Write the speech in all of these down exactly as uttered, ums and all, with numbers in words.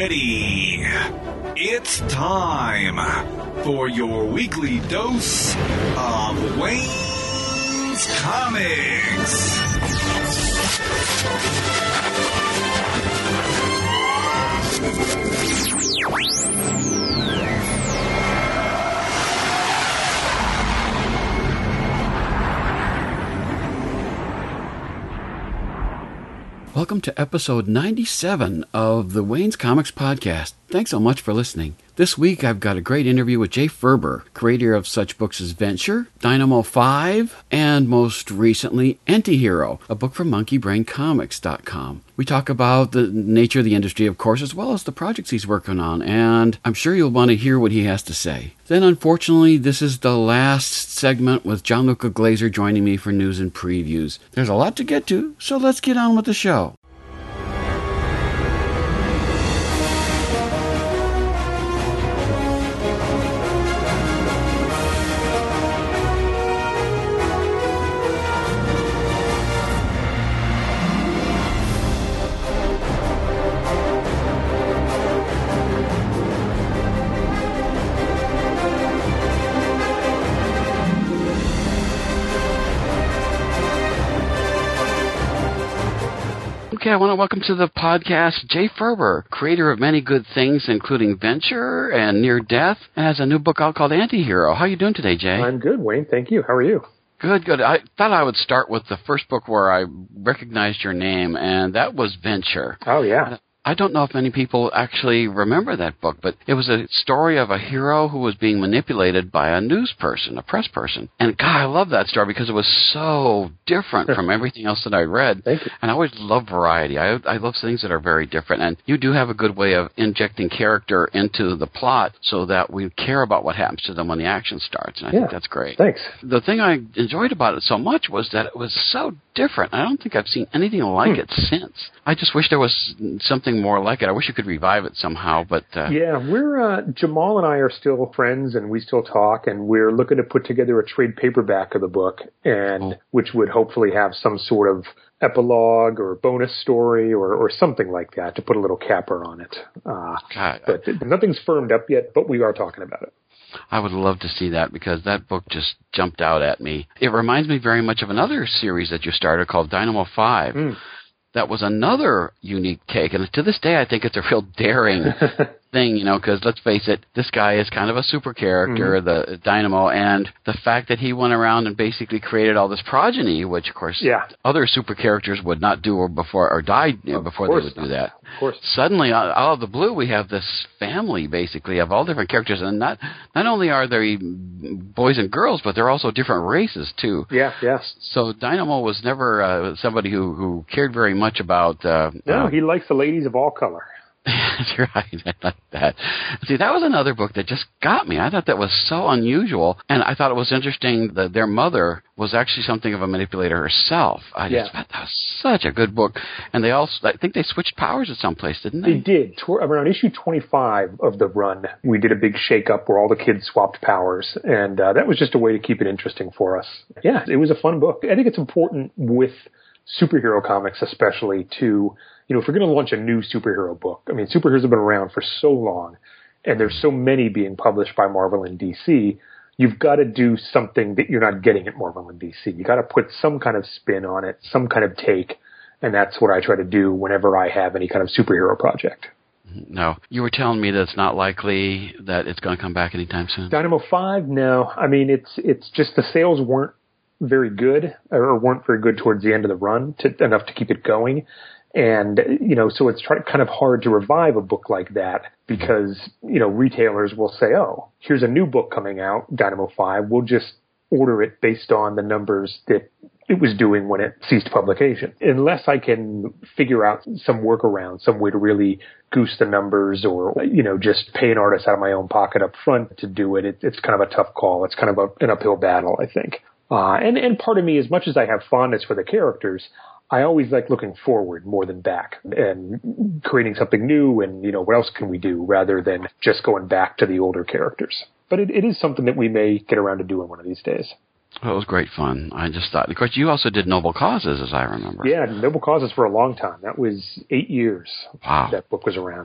ready. It's time for your weekly dose of Wayne's Comics. Welcome to episode ninety-seven of the Wayne's Comics podcast. Thanks so much for listening. This week I've got a great interview with Jay Ferber, creator of such books as Venture, Dynamo five, and most recently Antihero, a book from monkey brain comics dot com. We talk about the nature of the industry, of course, as well as the projects he's working on, and I'm sure you'll want to hear what he has to say. Then, unfortunately, this is the last segment with Gianluca Glazer joining me for news and previews. There's a lot to get to, so let's get on with the show. Okay, I want to welcome to the podcast Jay Ferber, creator of many good things, including Venture and Near Death, and has a new book out called Antihero. How are you doing today, Jay? I'm good, Wayne. Thank you. How are you? Good, good. I thought I would start with the first book where I recognized your name, and that was Venture. Oh, yeah. I don't know if many people actually remember that book, but it was a story of a hero who was being manipulated by a news person, a press person. And, God, I love that story because it was so different from everything else that I read. Thank you. And I always love variety. I, I love things that are very different. And you do have a good way of injecting character into the plot so that we care about what happens to them when the action starts. And I yeah. think that's great. Thanks. The thing I enjoyed about it so much was that it was so different. I don't think I've seen anything like hmm. it since. I just wish there was something more like it. I wish you could revive it somehow, but... Uh, yeah, we're... Uh, Jamal and I are still friends, and we still talk, and we're looking to put together a trade paperback of the book, and oh. which would hopefully have some sort of epilogue or bonus story or, or something like that to put a little capper on it. Uh, God, but nothing's firmed up yet, but we are talking about it. I would love to see that because that book just jumped out at me. It reminds me very much of another series that you started called Dynamo five. Mm. That was another unique take, and to this day I think it's a real daring thing, you know, because let's face it, this guy is kind of a super character, mm-hmm. the Dynamo, and the fact that he went around and basically created all this progeny, which of course yeah. other super characters would not do or before or died you know, before they would not. do that. Of course. Suddenly, out of the blue, we have this family basically of all different characters, and not not only are they boys and girls, but they're also different races too. Yeah, yes. So Dynamo was never uh, somebody who, who cared very much about. Uh, no, uh, he likes the ladies of all color. That's right. I like that. See, that was another book that just got me. I thought that was so unusual, and I thought it was interesting that their mother was actually something of a manipulator herself. I just yeah. thought that was such a good book. And they also, I think they switched powers at some place, didn't they? They did. Around issue twenty-five of the run, we did a big shake-up where all the kids swapped powers, and uh, that was just a way to keep it interesting for us. Yeah, it was a fun book. I think it's important with superhero comics especially to... You know, if we're going to launch a new superhero book, I mean, superheroes have been around for so long, and there's so many being published by Marvel and D C, you've got to do something that you're not getting at Marvel and D C. You got to put some kind of spin on it, some kind of take, and that's what I try to do whenever I have any kind of superhero project. No. You were telling me that it's not likely that it's going to come back anytime soon. Dynamo five, no. I mean, it's it's just the sales weren't very good, or weren't very good towards the end of the run, to, enough to keep it going. And, you know, so it's try, kind of hard to revive a book like that because, you know, retailers will say, oh, here's a new book coming out, Dynamo five. We'll just order it based on the numbers that it was doing when it ceased publication. Unless I can figure out some workaround, some way to really goose the numbers or, you know, just pay an artist out of my own pocket up front to do it, it it's kind of a tough call. It's kind of a, an uphill battle, I think. Uh, and, and part of me, as much as I have fondness for the characters, I always like looking forward more than back and creating something new and, you know, what else can we do rather than just going back to the older characters. But it, it is something that we may get around to doing one of these days. Well, it was great fun. I just thought, of course, you also did Noble Causes, as I remember. Yeah, Noble Causes for a long time. That was eight years wow. that book was around.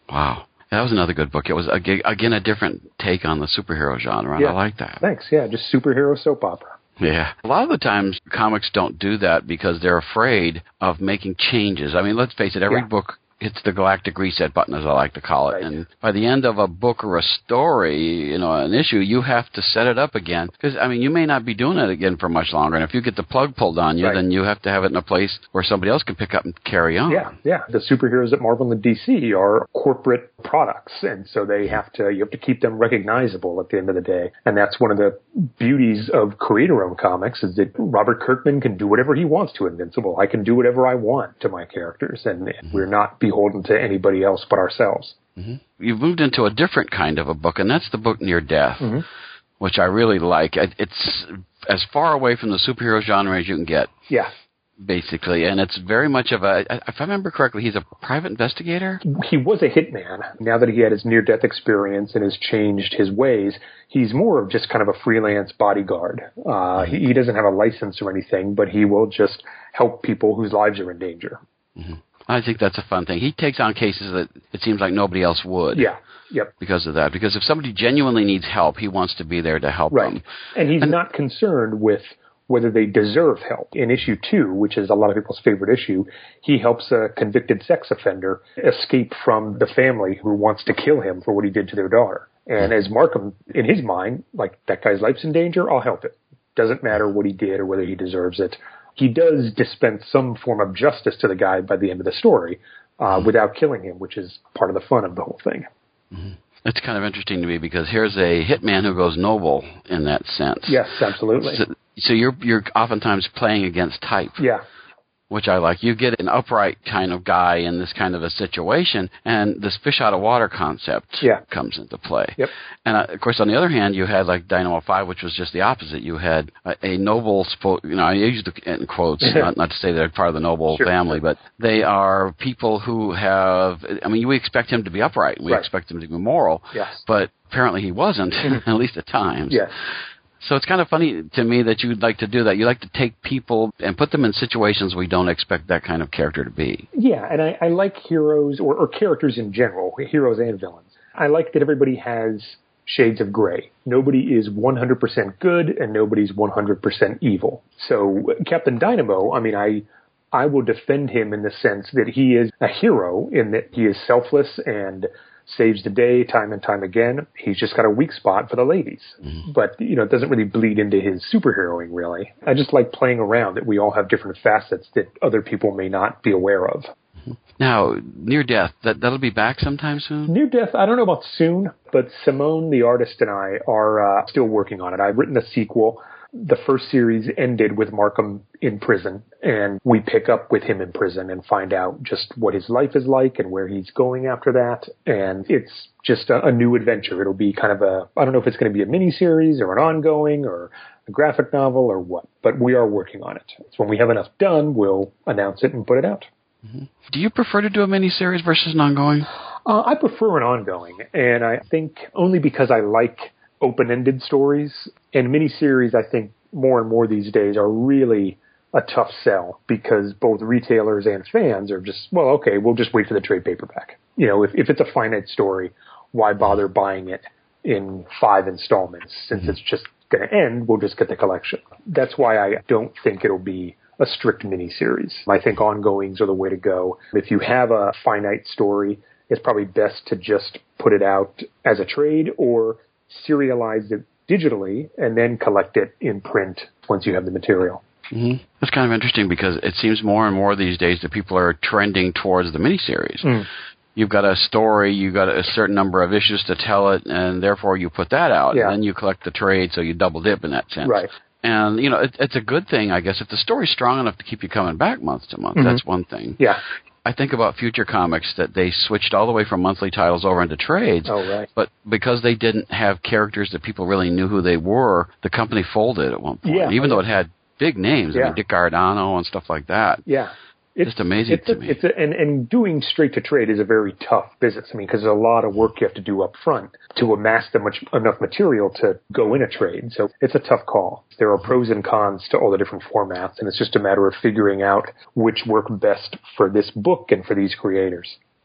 Wow. That was another good book. It was, again, a different take on the superhero genre, and yeah. I like that. Thanks. Yeah, just superhero soap opera. Yeah. A lot of the times, comics don't do that because they're afraid of making changes. I mean, let's face it, every yeah. book hits the galactic reset button, as I like to call it. Right. And by the end of a book or a story, you know, an issue, you have to set it up again. Because, I mean, you may not be doing it again for much longer. And if you get the plug pulled on you, right. then you have to have it in a place where somebody else can pick up and carry on. Yeah, yeah. The superheroes at Marvel and D C are corporate products. And so they have to, you have to keep them recognizable at the end of the day. And that's one of the beauties of creator-owned comics is that Robert Kirkman can do whatever he wants to Invincible. I can do whatever I want to my characters. And mm-hmm. we're not beholden to anybody else but ourselves. Mm-hmm. You've moved into a different kind of a book, and that's the book Near Death, mm-hmm. which I really like. It's as far away from the superhero genre as you can get. Yeah. Basically, and it's very much of a, if I remember correctly, he's a private investigator? He was a hitman. Now that he had his near-death experience and has changed his ways, he's more of just kind of a freelance bodyguard. Uh, he, he doesn't have a license or anything, but he will just help people whose lives are in danger. Mm-hmm. I think that's a fun thing. He takes on cases that it seems like nobody else would. Yeah, yep. Because of that. Because if somebody genuinely needs help, he wants to be there to help right. them. And he's and, not concerned with whether they deserve help. In issue two, which is a lot of people's favorite issue, he helps a convicted sex offender escape from the family who wants to kill him for what he did to their daughter. And as Markham, in his mind, like, that guy's life's in danger, I'll help it. Doesn't matter what he did or whether he deserves it. He does dispense some form of justice to the guy by the end of the story uh, mm-hmm. without killing him, which is part of the fun of the whole thing. Mm-hmm. It's kind of interesting to me because here's a hitman who goes noble in that sense. Yes, absolutely. So, so you're you're oftentimes playing against type. Yeah. Which I like. You get an upright kind of guy in this kind of a situation, and this fish out of water concept yeah. comes into play. Yep. And, uh, of course, on the other hand, you had, like, Dynamo five, which was just the opposite. You had a, a noble, you know, I use the in quotes, not, not to say they're part of the noble sure, family, sure. but they are people who have, I mean, we expect him to be upright. We right. expect him to be moral. Yes. But apparently he wasn't, at least at times. Yes. So it's kind of funny to me that you'd like to do that. You like to take people and put them in situations we don't expect that kind of character to be. Yeah, and I, I like heroes, or, or characters in general, heroes and villains. I like that everybody has shades of gray. Nobody is one hundred percent good, and nobody's one hundred percent evil. So Captain Dynamo, I mean, I I will defend him in the sense that he is a hero in that he is selfless and saves the day time and time again. He's just got a weak spot for the ladies. Mm-hmm. But, you know, it doesn't really bleed into his superheroing, really. I just like playing around that we all have different facets that other people may not be aware of. Mm-hmm. Now, Near Death, that, that'll be back sometime soon? Near Death, I don't know about soon, but Simone, the artist, and I are uh, still working on it. I've written a sequel. The first series ended with Markham in prison, and we pick up with him in prison and find out just what his life is like and where he's going after that. And it's just a, a new adventure. It'll be kind of a, I don't know if it's going to be a miniseries or an ongoing or a graphic novel or what, but we are working on it. So when we have enough done, we'll announce it and put it out. Mm-hmm. Do you prefer to do a miniseries versus an ongoing? Uh, I prefer an ongoing, and I think only because I like open-ended stories. And miniseries, I think, more and more these days are really a tough sell because both retailers and fans are just, well, okay, we'll just wait for the trade paperback. You know, if, if it's a finite story, why bother buying it in five installments? Since mm-hmm. it's just going to end, we'll just get the collection. That's why I don't think it'll be a strict miniseries. I think ongoings are the way to go. If you have a finite story, it's probably best to just put it out as a trade or serialize it digitally and then collect it in print once you have the material. Mm-hmm. That's kind of interesting because it seems more and more these days that people are trending towards the miniseries. Mm. You've got a story, you've got a certain number of issues to tell it, and therefore you put that out, yeah. and then you collect the trade, so you double dip in that sense. Right. And, you know, it, it's a good thing, I guess. If the story's strong enough to keep you coming back month to month, mm-hmm. that's one thing. Yeah. I think about Future Comics that they switched all the way from monthly titles over into trades. Oh, right. But because they didn't have characters that people really knew who they were, the company folded at one point. Yeah. Even though it had big names, yeah. I mean, Dick Giordano and stuff like that. Yeah. It's just amazing it's to a, me. It's a, and, and doing straight to trade is a very tough business. I mean, because there's a lot of work you have to do up front to amass the much, enough material to go in a trade. So it's a tough call. There are pros and cons to all the different formats, and it's just a matter of figuring out which work best for this book and for these creators.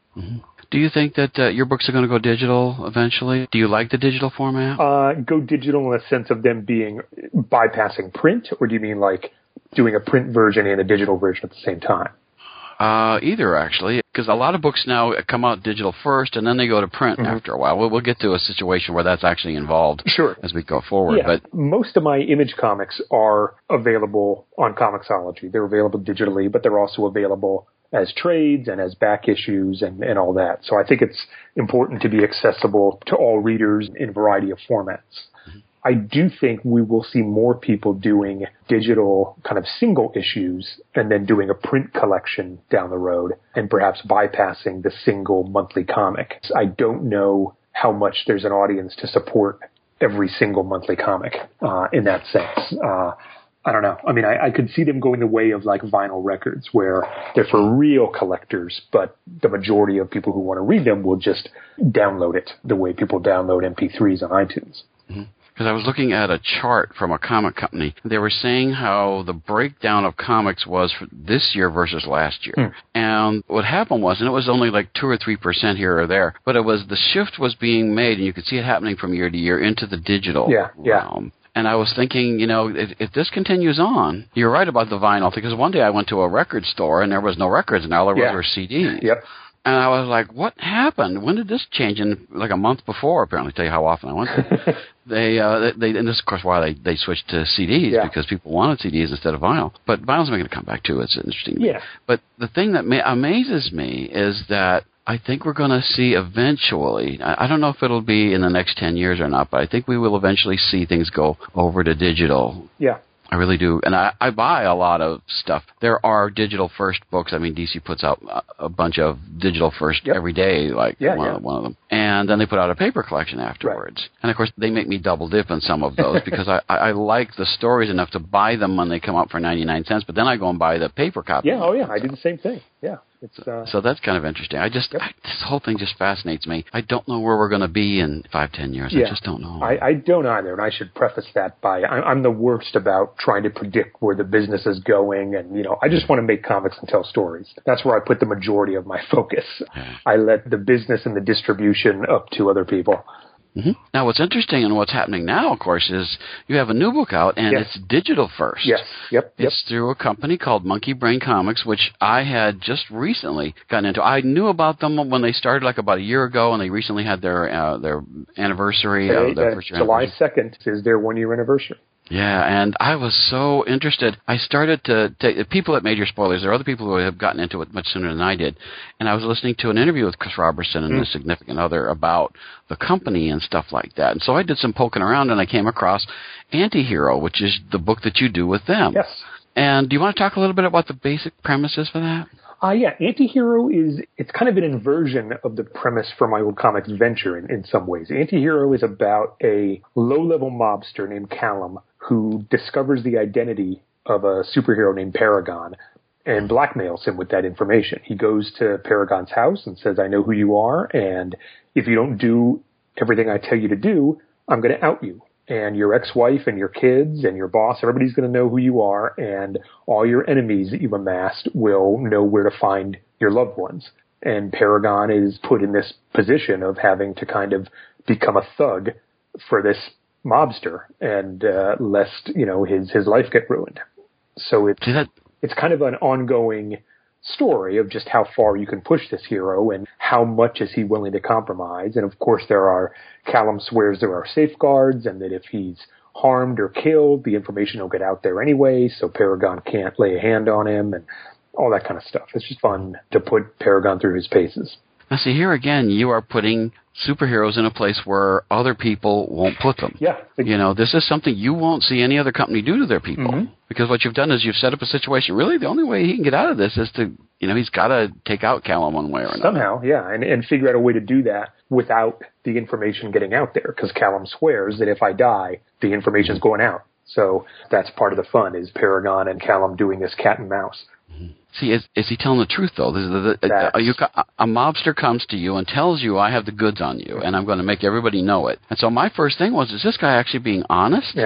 Mm-hmm. Do you think that uh, your books are going to go digital eventually? Do you like the digital format? Uh, go digital in the sense of them being bypassing print, or do you mean like doing a print version and a digital version at the same time? Uh, either, actually, because a lot of books now come out digital first, and then they go to print mm-hmm. after a while. We'll, we'll get to a situation where that's actually involved sure. as we go forward. Yeah. But most of my Image comics are available on Comixology. They're available digitally, but they're also available as trades and as back issues and, and all that. So I think it's important to be accessible to all readers in a variety of formats. Mm-hmm. I do think we will see more people doing digital kind of single issues and then doing a print collection down the road and perhaps bypassing the single monthly comic. I don't know how much there's an audience to support every single monthly comic uh, in that sense. Uh, I don't know. I mean, I, I could see them going the way of like vinyl records where they're for real collectors, but the majority of people who want to read them will just download it the way people download M P threes on iTunes. Mm-hmm. Because I was looking at a chart from a comic company. They were saying how the breakdown of comics was for this year versus last year. Mm. And what happened was, and it was only like two or three percent here or there, but it was the shift was being made, and you could see it happening from year to year into the digital yeah, yeah. realm. And I was thinking, you know, if, if this continues on, you're right about the vinyl, because one day I went to a record store and there was no records, and all there was yeah. were C Ds. Yep. And I was like, what happened? When did this change? And like a month before, apparently, tell you how often I went to. they, uh, they, and this is, of course, why they, they switched to C Ds, yeah. because people wanted C Ds instead of vinyl. But vinyl's making a comeback, too. It's interesting to me. Yeah. But the thing that ma- amazes me is that I think we're going to see eventually, I, I don't know if it'll be in the next ten years or not, but I think we will eventually see things go over to digital. Yeah. I really do. And I, I buy a lot of stuff. There are digital first books. I mean, D C puts out a, a bunch of digital first yep. every day, like yeah, one, yeah. Of, one of them. And then they put out a paper collection afterwards. Right. And, of course, they make me double dip in some of those because I, I like the stories enough to buy them when they come out for ninety-nine cents, but then I go and buy the paper copy. Yeah, oh, yeah, I do the same thing. Yeah. It's, uh, so that's kind of interesting. I just, yep. I, this whole thing just fascinates me. I don't know where we're going to be in five, ten years. Yeah. I just don't know. I, I don't either, and I should preface that by I, I'm the worst about trying to predict where the business is going, and, you know, I just want to make comics and tell stories. That's where I put the majority of my focus. Yeah. I let the business and the distribution up to other people. Mm-hmm. Now, what's interesting and what's happening now, of course, is you have a new book out, and yes. it's digital first. Yes, yep, yep. It's through a company called Monkey Brain Comics, which I had just recently gotten into. I knew about them when they started, like about a year ago, and they recently had their uh, their anniversary. Hey, uh, their uh, first year July anniversary. second is their one-year anniversary. Yeah, and I was so interested. I started to take people at Major Spoilers. There are other people who have gotten into it much sooner than I did. And I was listening to an interview with Chris Robertson and mm. his significant other about the company and stuff like that. And so I did some poking around, and I came across Antihero, which is the book that you do with them. Yes. And do you want to talk a little bit about the basic premises for that? Uh, yeah, Antihero is, it's kind of an inversion of the premise for my old comics venture in, in some ways. Antihero is about a low-level mobster named Callum who discovers the identity of a superhero named Paragon and blackmails him with that information. He goes to Paragon's house and says, I know who you are, and if you don't do everything I tell you to do, I'm going to out you. And your ex-wife and your kids and your boss, everybody's going to know who you are, and all your enemies that you've amassed will know where to find your loved ones. And Paragon is put in this position of having to kind of become a thug for this mobster, and uh, lest, you know, his, his life get ruined. So it's, it's kind of an ongoing story of just how far you can push this hero and how much is he willing to compromise. And of course there are, Callum swears there are safeguards and that if he's harmed or killed, the information will get out there anyway, so Paragon can't lay a hand on him and all that kind of stuff. It's just fun to put Paragon through his paces. Now see, here again, you are putting superheroes in a place where other people won't put them. Yeah. You know, this is something you won't see any other company do to their people. Mm-hmm. Because what you've done is you've set up a situation, really the only way he can get out of this is to, you know, he's got to take out Callum one way or another. Somehow, yeah, and, and figure out a way to do that without the information getting out there. Because Callum swears that if I die, the information's going out. So that's part of the fun, is Paragon and Callum doing this cat and mouse. Mm-hmm. See, is, is he telling the truth, though? This is the, the, a, you, a mobster comes to you and tells you, I have the goods on you, and I'm going to make everybody know it. And so my first thing was, is this guy actually being honest? Yeah.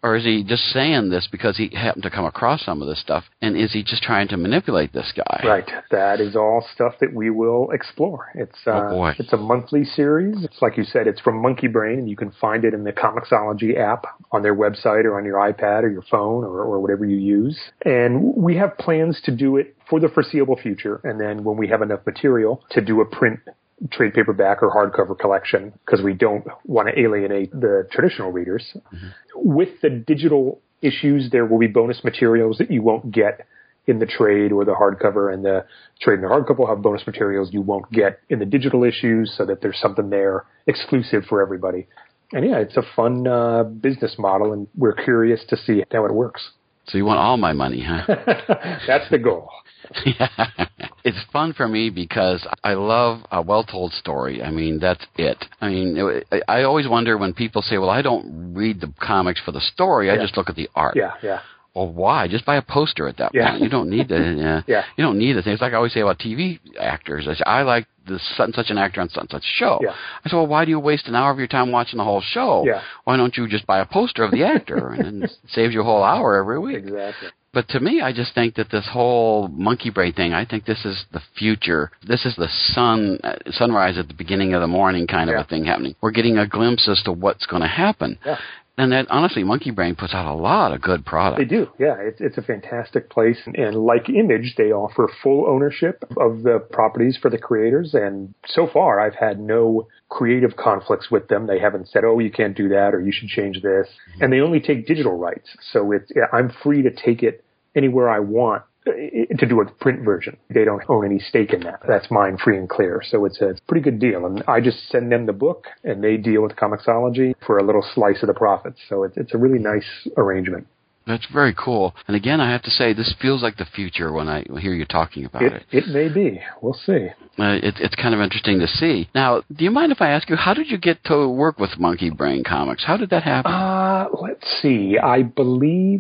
Or is he just saying this because he happened to come across some of this stuff? And is he just trying to manipulate this guy? Right. That is all stuff that we will explore. It's uh, oh boy. It's a monthly series. It's like you said, it's from Monkey Brain, and you can find it in the Comixology app on their website or on your iPad or your phone or, or whatever you use. And we have plans to do it for the foreseeable future. And then when we have enough material to do a print trade paperback or hardcover collection, because we don't want to alienate the traditional readers. Mm-hmm. With the digital issues, there will be bonus materials that you won't get in the trade or the hardcover, and the trade and the hardcover will have bonus materials you won't get in the digital issues, so that there's something there exclusive for everybody. And yeah, it's a fun uh, business model, and we're curious to see how it works. So you want all my money, huh? That's the goal. Yeah. It's fun for me because I love a well-told story. I mean, that's it. I mean, it, I always wonder when people say, well, I don't read the comics for the story. I yeah. just look at the art. Yeah, yeah. Well, why? Just buy a poster at that yeah. point. You don't need the, uh, yeah. you don't need the thing. It's like I always say about T V actors. I say, I like this such and such an actor on such and such show. Yeah. I said, well, why do you waste an hour of your time watching the whole show? Yeah. Why don't you just buy a poster of the actor and then it saves you a whole hour every week? Exactly. But to me, I just think that this whole Monkey Brain thing, I think this is the future. This is the sun uh, sunrise at the beginning of the morning kind of yeah. a thing happening. We're getting a glimpse as to what's going to happen. Yeah. And that, honestly, Monkey Brain puts out a lot of good product. They do, yeah. It's it's a fantastic place. And like Image, they offer full ownership of the properties for the creators. And so far, I've had no creative conflicts with them. They haven't said, oh, you can't do that, or you should change this. Mm-hmm. And they only take digital rights. So it's I'm free to take it anywhere I want to do a print version. They don't own any stake in that. That's mine, free and clear. So it's a pretty good deal. And I just send them the book, and they deal with Comixology for a little slice of the profits. So it's, it's a really nice arrangement. That's very cool. And again, I have to say, this feels like the future when I hear you talking about it. It, it may be. We'll see. Uh, it, it's kind of interesting to see. Now, do you mind if I ask you, how did you get to work with Monkey Brain Comics? How did that happen? Uh, let's see. I believe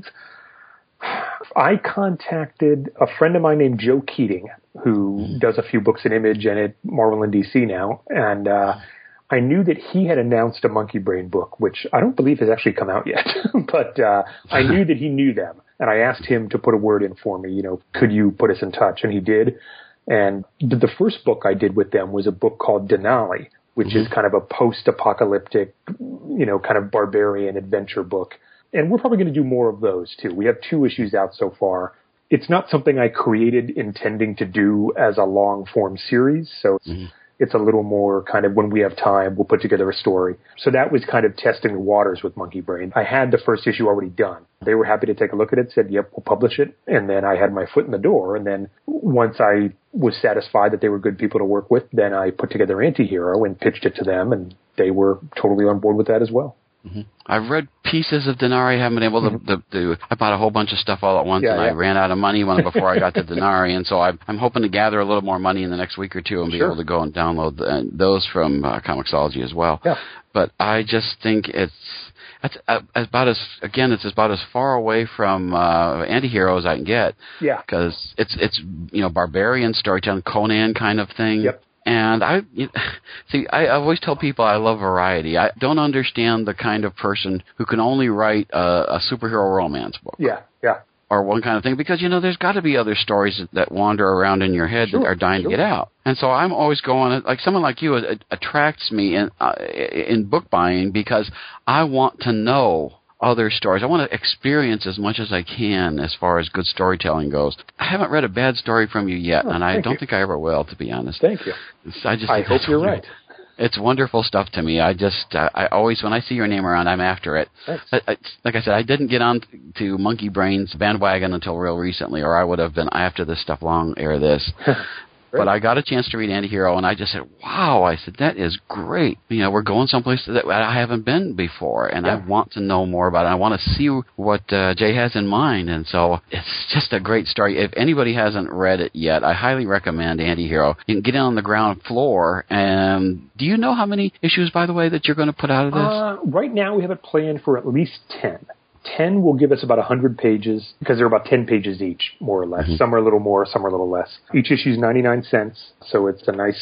I contacted a friend of mine named Joe Keating, who mm. does a few books in Image and at Marvel and D C now. And uh, I knew that he had announced a Monkey Brain book, which I don't believe has actually come out yet. But uh, I knew that he knew them. And I asked him to put a word in for me, you know, could you put us in touch? And he did. And the first book I did with them was a book called Denali, which mm-hmm. is kind of a post-apocalyptic, you know, kind of barbarian adventure book. And we're probably going to do more of those, too. We have two issues out so far. It's not something I created intending to do as a long-form series, so it's, mm-hmm. it's a little more kind of when we have time, we'll put together a story. So that was kind of testing the waters with Monkey Brain. I had the first issue already done. They were happy to take a look at it, said, yep, we'll publish it. And then I had my foot in the door. And then once I was satisfied that they were good people to work with, then I put together Antihero and pitched it to them, and they were totally on board with that as well. Mm-hmm. I've read pieces of Denari. I haven't been able to, mm-hmm. to, to. I bought a whole bunch of stuff all at once, yeah, and yeah. I ran out of money when, before I got to Denari. And so I'm, I'm hoping to gather a little more money in the next week or two and be sure. able to go and download the, those from uh, Comixology as well. Yeah. But I just think it's that's uh, about as again, it's about as far away from uh, Antihero as I can get. Yeah. Because it's it's you know barbarian storytelling, Conan kind of thing. Yep. And I, you, see, I, I always tell people I love variety. I don't understand the kind of person who can only write a, a superhero romance book. Yeah, yeah. Or one kind of thing, because, you know, there's got to be other stories that, that wander around in your head sure, that are dying sure. to get out. And so I'm always going, like someone like you it, attracts me in, uh, in book buying because I want to know other stories. I want to experience as much as I can as far as good storytelling goes. I haven't read a bad story from you yet, oh, and I don't you. think I ever will, to be honest. Thank you. I just I hope you're right. It's wonderful stuff to me. I just, uh, I always, when I see your name around, I'm after it. I, I, like I said, I didn't get on to Monkey Brain's bandwagon until real recently, or I would have been after this stuff long ere this. But I got a chance to read Antihero, and I just said, wow, I said, that is great. You know, we're going someplace that I haven't been before, and yeah. I want to know more about it. I want to see what uh, Jay has in mind, and so it's just a great story. If anybody hasn't read it yet, I highly recommend Antihero. You can get in on the ground floor, and do you know how many issues, by the way, that you're going to put out of this? Uh, right now, we have it planned for at least ten. ten will give us about one hundred pages, because they're about ten pages each, more or less. Mm-hmm. Some are a little more, some are a little less. Each issue is ninety-nine cents, so it's a nice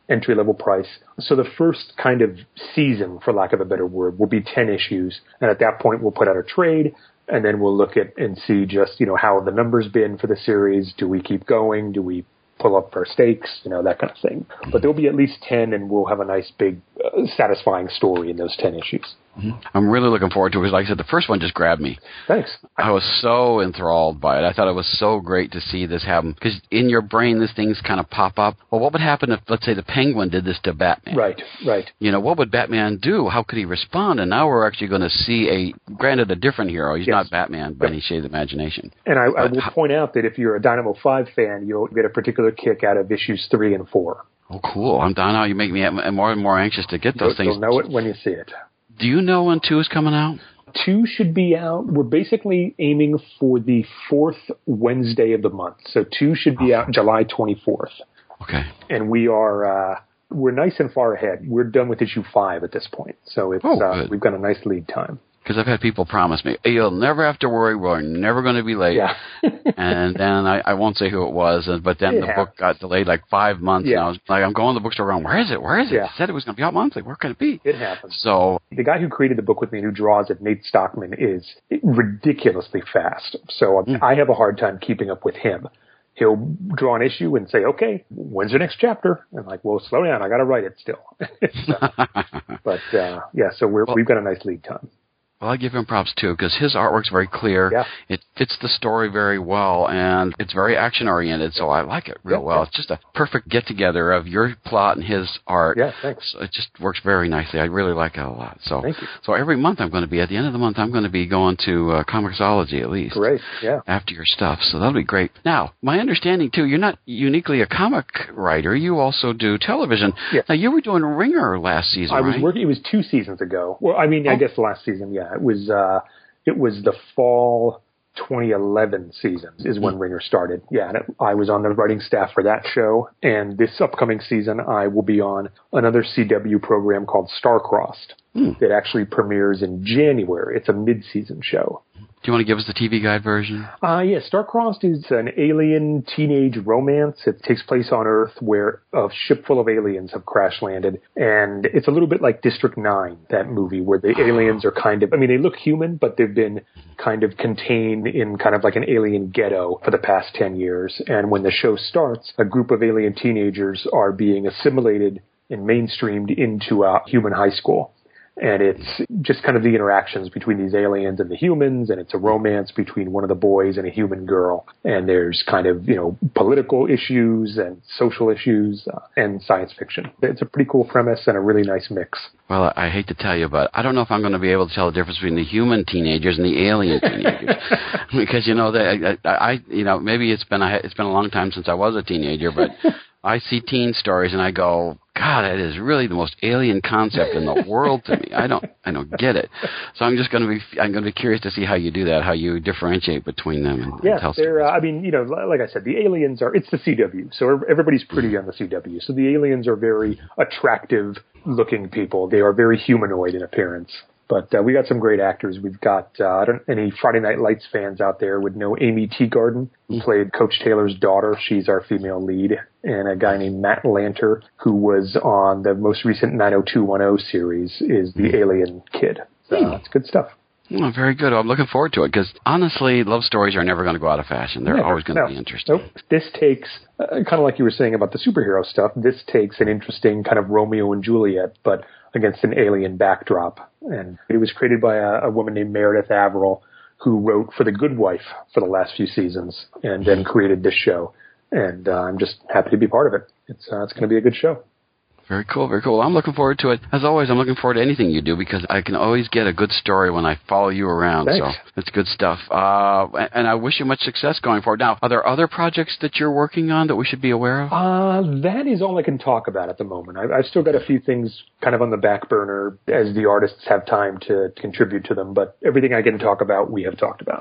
entry-level price. So the first kind of season, for lack of a better word, will be ten issues. And at that point, we'll put out a trade, and then we'll look at and see just, you know, how have the numbers been for the series? Do we keep going? Do we pull up our stakes? You know, that kind of thing. But there'll be at least ten, and we'll have a nice, big, uh, satisfying story in those ten issues. Mm-hmm. I'm really looking forward to it because, like I said, the first one just grabbed me. Thanks. I was so enthralled by it. I thought it was so great to see this happen because in your brain, these things kind of pop up. Well, what would happen if, let's say, the Penguin did this to Batman? Right, right. You know, what would Batman do? How could he respond? And now we're actually going to see a, granted, a different hero. He's yes. not Batman by yep. any shade of imagination. And I, but, I will point out that if you're a Dynamo five fan, you'll get a particular kick out of issues three and four. Oh, cool. I'm down now. You make me more and more anxious to get those you'll, things. You'll know it when you see it. Do you know when two is coming out? Two should be out. We're basically aiming for the fourth Wednesday of the month. So two should be out July twenty-fourth. Okay. And we are, uh, we're nice and far ahead. We're done with issue five at this point. So it's, oh, uh, we've got a nice lead time. Because I've had people promise me, you'll never have to worry, we're never going to be late. Yeah. And then I, I won't say who it was, but then it the happens. book got delayed like five months. Yeah. And I was like, I'm going to the bookstore going, where is it? Where is it? Yeah. It said it was going to be out monthly. Where can it be? It happens. So the guy who created the book with me, who draws it, Nate Stockman, is ridiculously fast. So mm. I have a hard time keeping up with him. He'll draw an issue and say, okay, when's the next chapter? And I'm like, well, slow down. I got to write it still. so, but, uh, yeah, so we're, well, we've got a nice lead time. Well, I give him props, too, because his artwork's very clear. Yeah. It fits the story very well, and it's very action-oriented, so I like it real yeah, well. yeah. It's just a perfect get-together of your plot and his art. Yeah, thanks. So it just works very nicely. I really like it a lot. So, Thank you. So every month I'm going to be, at the end of the month, I'm going to be going to uh, Comixology at least. Great, yeah. After your stuff, so that'll be great. Now, my understanding, too, you're not uniquely a comic writer. You also do television. Yes. Now, you were doing Ringer last season, I right? was working, it was two seasons ago. Well, I mean, oh. I guess last season, yeah. It was, uh, It was the fall twenty eleven season is when Ringer started. Yeah, and it, I was on the writing staff for that show. And this upcoming season, I will be on another C W program called Starcrossed mm. that actually premieres in January. It's a mid-season show. Do you want to give us the T V guide version? Uh, yeah, Starcrossed is an alien teenage romance. It takes place on Earth where a ship full of aliens have crash landed. And it's a little bit like District nine, that movie, where the aliens are kind of, I mean, they look human, but they've been kind of contained in kind of like an alien ghetto for the past ten years. And when the show starts, a group of alien teenagers are being assimilated and mainstreamed into a human high school. And it's just kind of the interactions between these aliens and the humans, and it's a romance between one of the boys and a human girl. And there's kind of, you know, political issues and social issues uh, and science fiction. It's a pretty cool premise and a really nice mix. Well, I hate to tell you, but I don't know if I'm going to be able to tell the difference between the human teenagers and the alien teenagers, because you know, they, I, I, you know, maybe it's been a, it's been a long time since I was a teenager, but I see teen stories and I go, God, that is really the most alien concept in the world to me. I don't, I don't get it. So I'm just going to be, I'm going to be curious to see how you do that, how you differentiate between them. And, yeah, and tell they're, uh, I mean, you know, like I said, the aliens are, it's the C W, so everybody's pretty mm-hmm. on the C W. So the aliens are very attractive looking people. They are very humanoid in appearance. But uh, we got some great actors. We've got, uh, I don't, any Friday Night Lights fans out there would know Amy Teagarden, who played Coach Taylor's daughter. She's our female lead. And a guy named Matt Lanter, who was on the most recent nine oh two one oh series, is the alien kid. So mm. it's good stuff. Oh, very good. I'm looking forward to it because, honestly, love stories are never going to go out of fashion. They're never. always going to no. be interesting. Nope. This takes, uh, kind of like you were saying about the superhero stuff, this takes an interesting kind of Romeo and Juliet, but against an alien backdrop. And it was created by a, a woman named Meredith Averill, who wrote for The Good Wife for the last few seasons and then created this show. And uh, I'm just happy to be part of it. It's, uh, it's going to be a good show. Very cool, very cool. I'm looking forward to it. As always, I'm looking forward to anything you do because I can always get a good story when I follow you around. Thanks. So it's good stuff. Uh, and I wish you much success going forward. Now, are there other projects that you're working on that we should be aware of? Uh, that is all I can talk about at the moment. I, I've still got a few things kind of on the back burner as the artists have time to contribute to them, but everything I can talk about, we have talked about.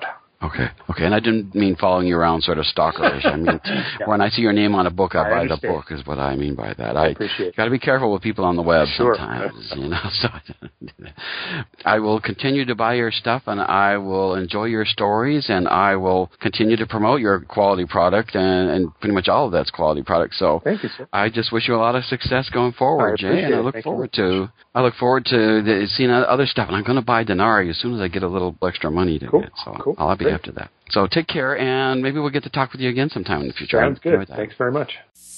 Okay, okay, and I didn't mean following you around sort of stalkerish. I mean, yeah. when I see your name on a book, I, I buy understand. the book is what I mean by that. I, I appreciate it. Got to be careful with people on the web sure. sometimes, you know. So I will continue to buy your stuff, and I will enjoy your stories, and I will continue to promote your quality product, and, and pretty much all of that's quality product. So thank you, sir. I just wish you a lot of success going forward, I Jay, and I look Thank forward you. to I look forward to the, seeing other stuff, and I'm going to buy Denari as soon as I get a little extra money to cool. it. So cool. I'll be Great. after that. So take care, and maybe we'll get to talk with you again sometime in the future. Sounds good. Thanks very much.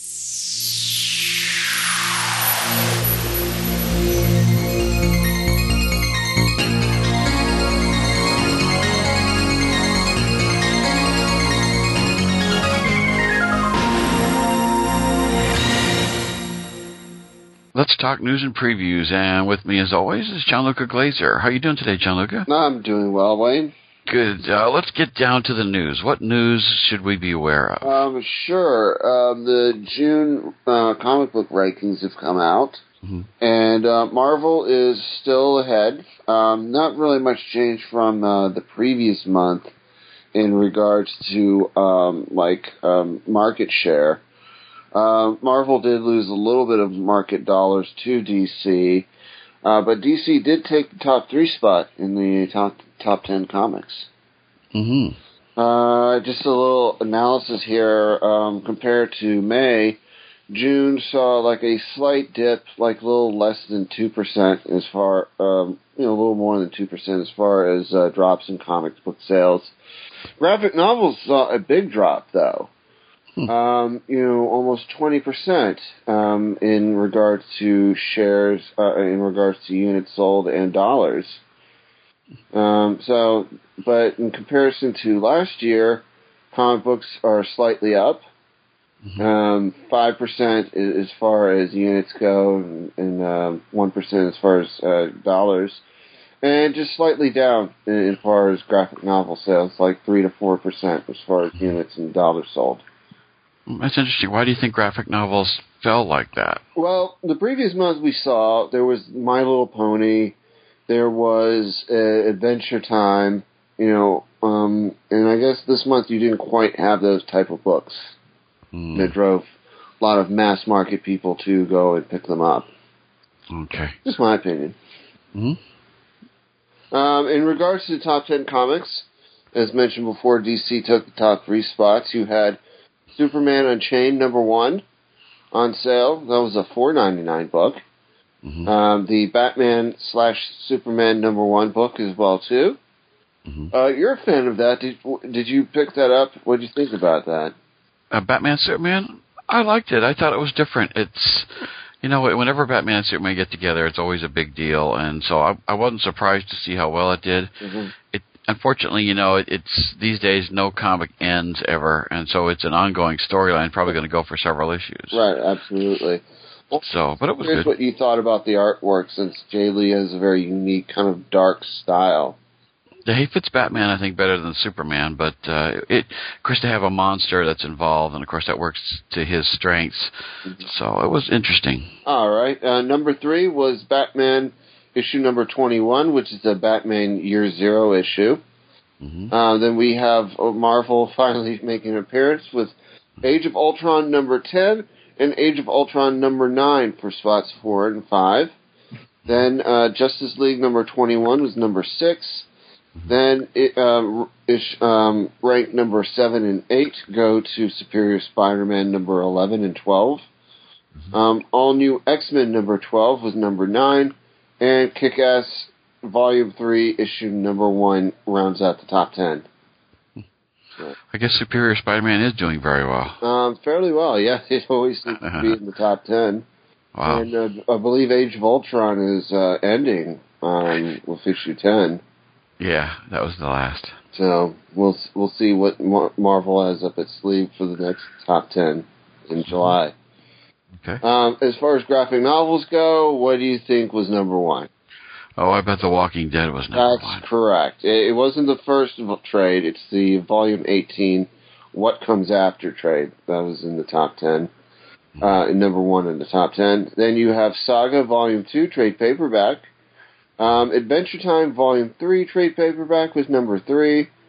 Let's talk news and previews, and with me, as always, is Gianluca Glazer. How are you doing today, Gianluca? I'm doing well, Wayne. Good. Uh, let's get down to the news. What news should we be aware of? Um, sure. Um, the June uh, comic book rankings have come out, mm-hmm. and uh, Marvel is still ahead. Um, not really much change from uh, the previous month in regards to um, like um, market share. Uh, Marvel did lose a little bit of market dollars to D C, uh, but D C did take the top three spot in the top top ten comics. Mm-hmm. Uh, just a little analysis here. Um, compared to May, June saw like a slight dip, like a little less than two percent as far, um, you know, a little more than two percent as far as uh, drops in comic book sales. Graphic novels saw a big drop, though. Um, you know, almost twenty percent um, in regards to shares, uh, in regards to units sold and dollars. Um, so, but in comparison to last year, comic books are slightly up. Mm-hmm. Um, five percent as far as units go, and, and um, one percent as far as uh, dollars. And just slightly down as far as graphic novel sales, like three to four percent as far as units and dollars sold. That's interesting. Why do you think graphic novels fell like that? Well, the previous month we saw, there was My Little Pony, there was uh, Adventure Time, you know, um, and I guess this month you didn't quite have those type of books mm. that drove a lot of mass market people to go and pick them up. Okay. Just my opinion. Mm-hmm. Um, in regards to the top ten comics, as mentioned before, D C took the top three spots. You had Superman Unchained number one on sale. That was a four ninety-nine book. Mm-hmm. Um, the Batman slash Superman number one book as well too. Mm-hmm. Uh, you're a fan of that. Did did you pick that up? What did you think about that? Uh, Batman Superman. I liked it. I thought it was different. It's you know whenever Batman and Superman get together, it's always a big deal, and so I, I wasn't surprised to see how well it did. Mm-hmm. It. Unfortunately, you know, it, it's these days no comic ends ever, and so it's an ongoing storyline, probably going to go for several issues. Right, absolutely. Well, so, but it was here's good. What you thought about the artwork, since Jay Lee has a very unique kind of dark style. Yeah, he fits Batman, I think, better than Superman, but uh, it, of course, to have a monster that's involved, and of course, that works to his strengths. Mm-hmm. So it was interesting. All right, uh, number three was Batman. Issue number twenty-one, which is the Batman Year Zero issue. Mm-hmm. Uh, then we have Marvel finally making an appearance with Age of Ultron number ten and Age of Ultron number nine for spots four and five. Then uh, Justice League number twenty-one was number six. Mm-hmm. Then it, uh, ish, um, rank number seven and eight go to Superior Spider-Man number eleven and twelve. Mm-hmm. Um, All New X-Men number twelve was number nine. And Kick-Ass Volume three, Issue number one, rounds out the top ten. I guess Superior Spider-Man is doing very well. Um, fairly well, yeah. It always seems to be in the top ten. Wow. And uh, I believe Age of Ultron is uh, ending um, with Issue ten. Yeah, that was the last. So we'll we'll see what Mar- Marvel has up its sleeve for the next top ten in July. Okay. Um, as far as graphic novels go, what do you think was number one? Oh, I bet The Walking Dead was number That's one. That's correct. It, it wasn't the first trade. It's the Volume eighteen, What Comes After trade. That was in the top ten. Uh, number one in the top ten. Then you have Saga Volume two, trade paperback. Um, Adventure Time Volume three, trade paperback was number three.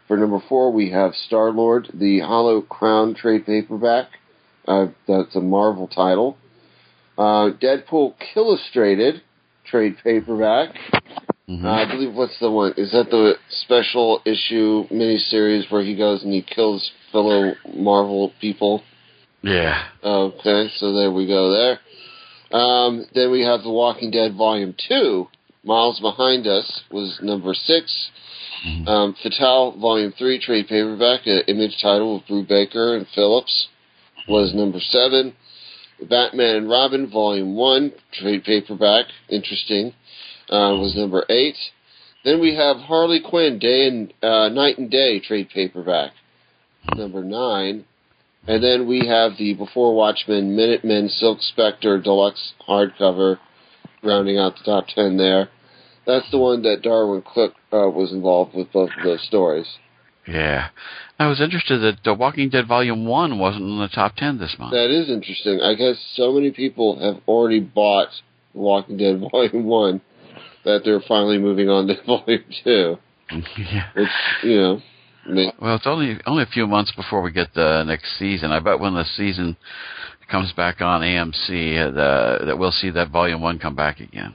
for number four, we have Star-Lord, the Hollow Crown trade paperback. Uh, that's a Marvel title. Uh, Deadpool Killustrated trade paperback. Mm-hmm. Uh, I believe, what's the one? Is that the special issue miniseries where he goes and he kills fellow Marvel people? Yeah. Okay, so there we go there. Um, then we have The Walking Dead Volume two. Miles Behind Us was number six. Mm-hmm. Um, Fatale Volume three trade paperback, an Image title with Brubaker and Phillips, was number seven. Batman and Robin Volume one trade paperback, interesting, uh, was number eight. Then we have Harley Quinn Day and uh, Night and Day trade paperback, number nine. And then we have the Before Watchmen Minutemen Silk Spectre Deluxe hardcover, rounding out the top ten there. That's the one that Darwin Cook uh, was involved with both of those stories. Yeah. I was interested that The Walking Dead Volume one wasn't in the top ten this month. That is interesting. I guess so many people have already bought The Walking Dead Volume one that they're finally moving on to Volume two. Yeah. Which, you know... May- well, it's only only a few months before we get the next season. I bet when the season comes back on A M C, uh, the, that we'll see that Volume one come back again.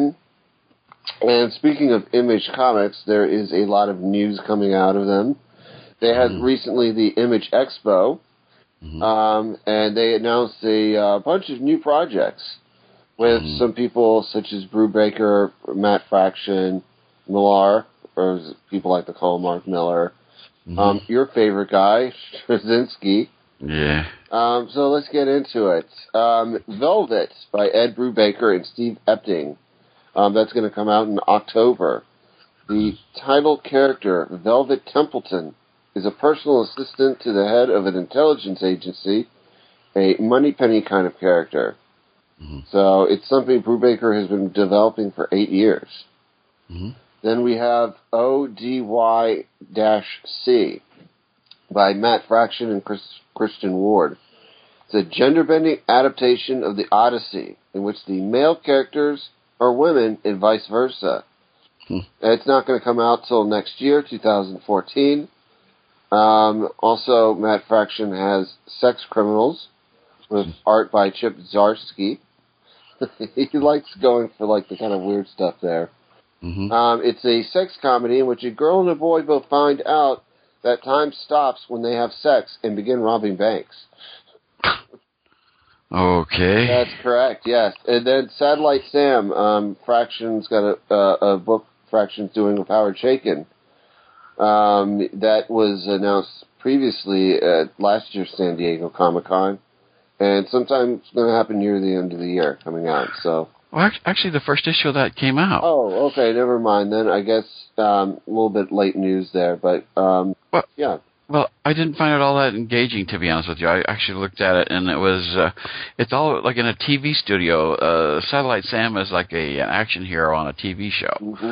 Mm-hmm. And speaking of Image Comics, there is a lot of news coming out of them. They had mm-hmm. recently the Image Expo, mm-hmm. um, and they announced a uh, bunch of new projects with mm-hmm. some people such as Brubaker, Matt Fraction, Millar, or as people like to call Mark Miller, mm-hmm. um, your favorite guy, Straczynski. Yeah. Um, so let's get into it. Um, Velvet by Ed Brubaker and Steve Epting. Um, that's going to come out in October. The title character, Velvet Templeton, is a personal assistant to the head of an intelligence agency, a Moneypenny kind of character. Mm-hmm. So it's something Brubaker has been developing for eight years. Mm-hmm. Then we have O D Y C by Matt Fraction and Chris, Christian Ward. It's a gender-bending adaptation of the Odyssey, in which the male characters are women and vice versa. Hmm. It's not going to come out till next year, two thousand fourteen. Um, also, Matt Fraction has Sex Criminals with art by Chip Zdarsky. He likes going for like the kind of weird stuff there. Mm-hmm. Um, it's a sex comedy in which a girl and a boy both find out that time stops when they have sex and begin robbing banks. Okay. That's correct, yes. And then Satellite Sam, um, Fraction's got a, uh, a book Fraction's doing with Howard Chaykin. Um, that was announced previously at last year's San Diego Comic-Con. And sometime it's going to happen near the end of the year coming out, so... Well, actually, the first issue of that came out. Oh, okay, never mind then. I guess um, a little bit late news there, but um, well, yeah. Well, I didn't find it all that engaging, to be honest with you. I actually looked at it, and it was, uh, it's all like in a T V studio. Uh, Satellite Sam is like a, an action hero on a T V show. Mm-hmm.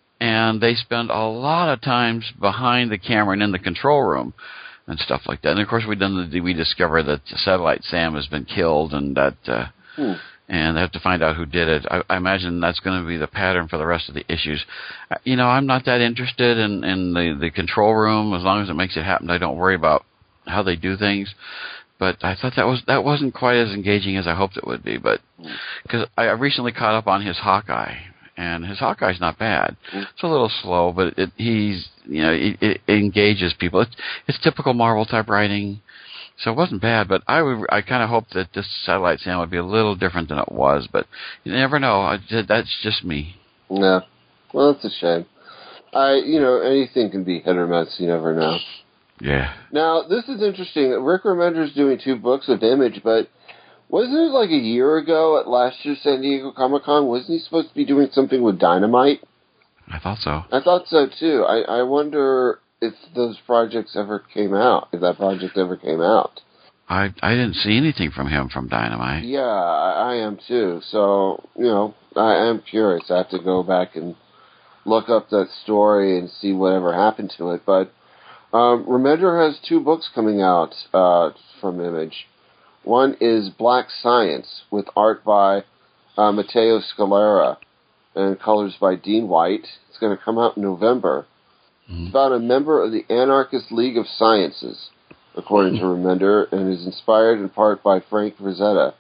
And they spend a lot of times behind the camera and in the control room and stuff like that. And, of course, we then we discover that Satellite Sam has been killed and that... Uh, hmm. And they have to find out who did it. I, I imagine that's going to be the pattern for the rest of the issues. You know, I'm not that interested in, in the, the control room. As long as it makes it happen, I don't worry about how they do things. But I thought that, was, that wasn't quite as engaging as I hoped it would be. But because I recently caught up on his Hawkeye, and his Hawkeye's not bad. It's a little slow, but it, he's, you know, it, it engages people. It's, it's typical Marvel-type writing. So it wasn't bad, but I would, I kind of hoped that this Satellite Sam would be a little different than it was, but you never know. I, that's just me. Yeah. Well, that's a shame. I, you know, anything can be hit or miss. You never know. Yeah. Now, this is interesting. Rick Remender's doing two books with Image, but wasn't it like a year ago at last year's San Diego Comic-Con? Wasn't he supposed to be doing something with Dynamite? I thought so. I thought so, too. I, I wonder... if those projects ever came out, if that project ever came out. I I didn't see anything from him from Dynamite. Yeah, I, I am too. So, you know, I am curious. I have to go back and look up that story and see whatever happened to it. But um, Remender has two books coming out uh, from Image. One is Black Science with art by uh, Matteo Scalera and colors by Dean White. It's going to come out in November. Mm-hmm. It's about a member of the Anarchist League of Sciences, according to Remender, and is inspired in part by Frank Frazetta.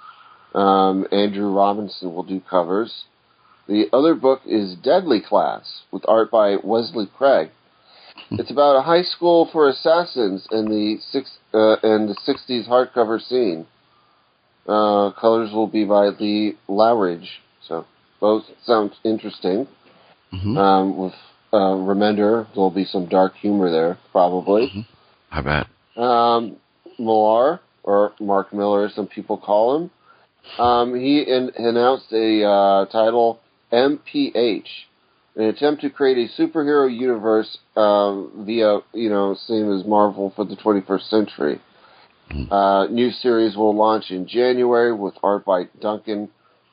Um, Andrew Robinson will do covers. The other book is Deadly Class, with art by Wesley Craig. It's about a high school for assassins in the six uh, in the sixties hardcover scene. Uh, colors will be by Lee Lowridge, so both sound interesting. Mm-hmm. Um, with uh, Remender, there'll be some dark humor there, probably. Mm-hmm. I bet. Um, Millar, or Mark Miller, as some people call him, um, he in, announced a uh, title, M P H, an attempt to create a superhero universe um, via, you know, same as Marvel for the twenty-first century. Mm-hmm. Uh, new series will launch in January with art by Duncan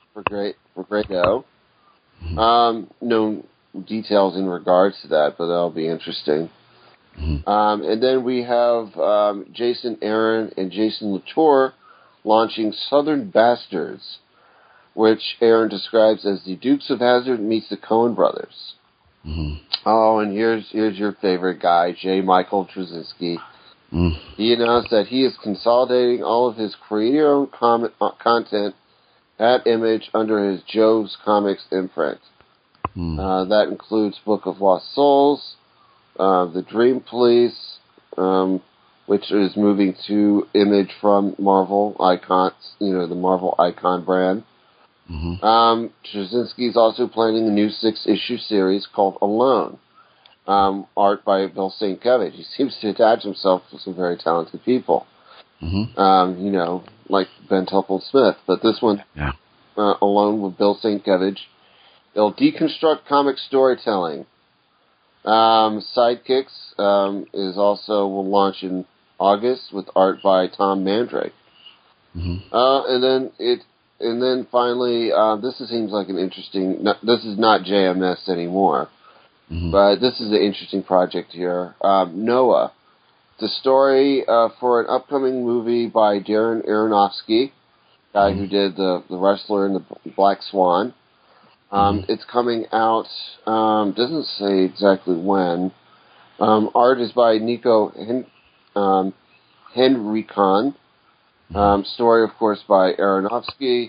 Fegredo. Mm-hmm. Um, no details in regards to that, but that'll be interesting. Mm-hmm. Um, and then we have um, Jason Aaron and Jason Latour launching Southern Bastards, which Aaron describes as the Dukes of Hazzard meets the Coen brothers. Mm-hmm. Oh, and here's here's your favorite guy, J. Michael Straczynski. Mm. He announced that he is consolidating all of his creator-owned com- uh, content at Image under his Joe's Comics imprint. Mm. Uh, that includes Book of Lost Souls, uh, The Dream Police, um, which is moving to Image from Marvel Icons, you know, the Marvel Icon brand. Mm-hmm. Um, Straczynski is also planning a new six-issue series called Alone, um, art by Bill Sienkiewicz. He seems to attach himself to some very talented people, mm-hmm. um, you know, like Ben Temple-Smith. But this one, yeah. uh, Alone with Bill Sienkiewicz, they'll deconstruct comic storytelling. Um, Sidekicks um, is also will launch in August with art by Tom Mandrake. Mm-hmm. Uh, and then it. And then finally, uh, this seems like an interesting... No, this is not J M S anymore, mm-hmm. but this is an interesting project here. Um, Noah. The story uh, for an upcoming movie by Darren Aronofsky, guy mm-hmm. who did the, the Wrestler and the Black Swan. Um, mm-hmm. It's coming out... Um, doesn't say exactly when. Um, art is by Nico Hen- um, Henrikon. Um, story, of course, by Aronofsky.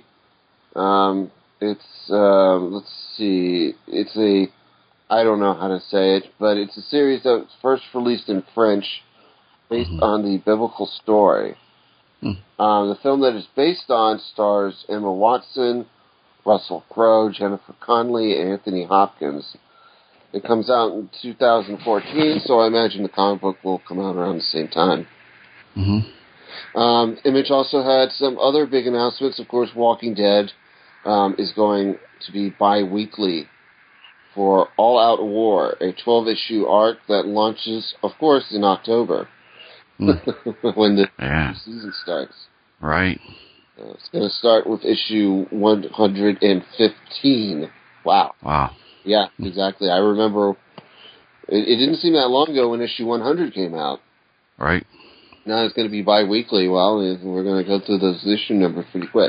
Um, it's, uh, let's see, it's a, I don't know how to say it, but it's a series that was first released in French, based mm-hmm. on the biblical story. Mm-hmm. Um, the film that it's based on stars Emma Watson, Russell Crowe, Jennifer Connelly, and Anthony Hopkins. It comes out in two thousand fourteen, so I imagine the comic book will come out around the same time. Mm-hmm. Um, Image also had some other big announcements. Of course, Walking Dead um, is going to be bi-weekly for All Out War, a twelve-issue arc that launches, of course, in October mm. when the yeah. season starts. Right. Uh, it's going to start with issue one hundred fifteen. Wow. Wow. Yeah, exactly. I remember it, it didn't seem that long ago when issue one hundred came out. Right. Now it's going to be bi-weekly. Well, we're going to go through those issue numbers pretty quick.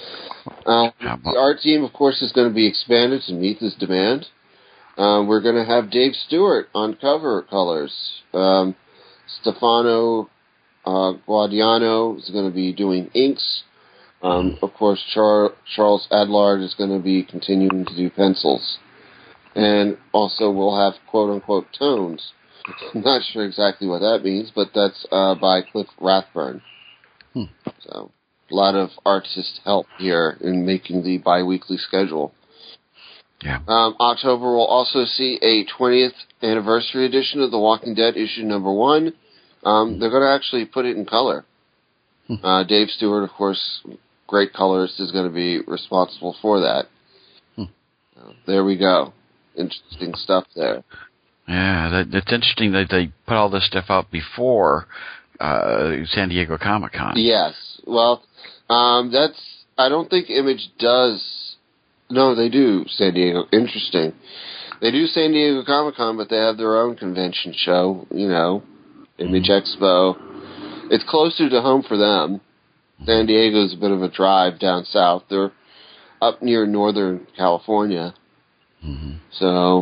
Uh, the art team, of course, is going to be expanded to meet this demand. Uh, we're going to have Dave Stewart on cover colors. Um, Stefano uh, Guadiano is going to be doing inks. Um, of course, Char- Charles Adlard is going to be continuing to do pencils. And also we'll have quote-unquote tones. I'm not sure exactly what that means, but that's uh, by Cliff Rathburn. Hmm. So, a lot of artist help here in making the bi-weekly schedule. Yeah. Um, October will also see a twentieth anniversary edition of The Walking Dead, issue number one. Um, they're going to actually put it in color. Hmm. Uh, Dave Stewart, of course, great colorist, is going to be responsible for that. Hmm. So, there we go. Interesting stuff there. Yeah, that, that's interesting that they put all this stuff out before uh, San Diego Comic-Con. Yes. Well, um, that's... I don't think Image does... No, they do, San Diego. Interesting. They do San Diego Comic-Con, but they have their own convention show, you know, Image mm-hmm. Expo. It's closer to home for them. San Diego's a bit of a drive down south. They're up near Northern California. Mm-hmm. So...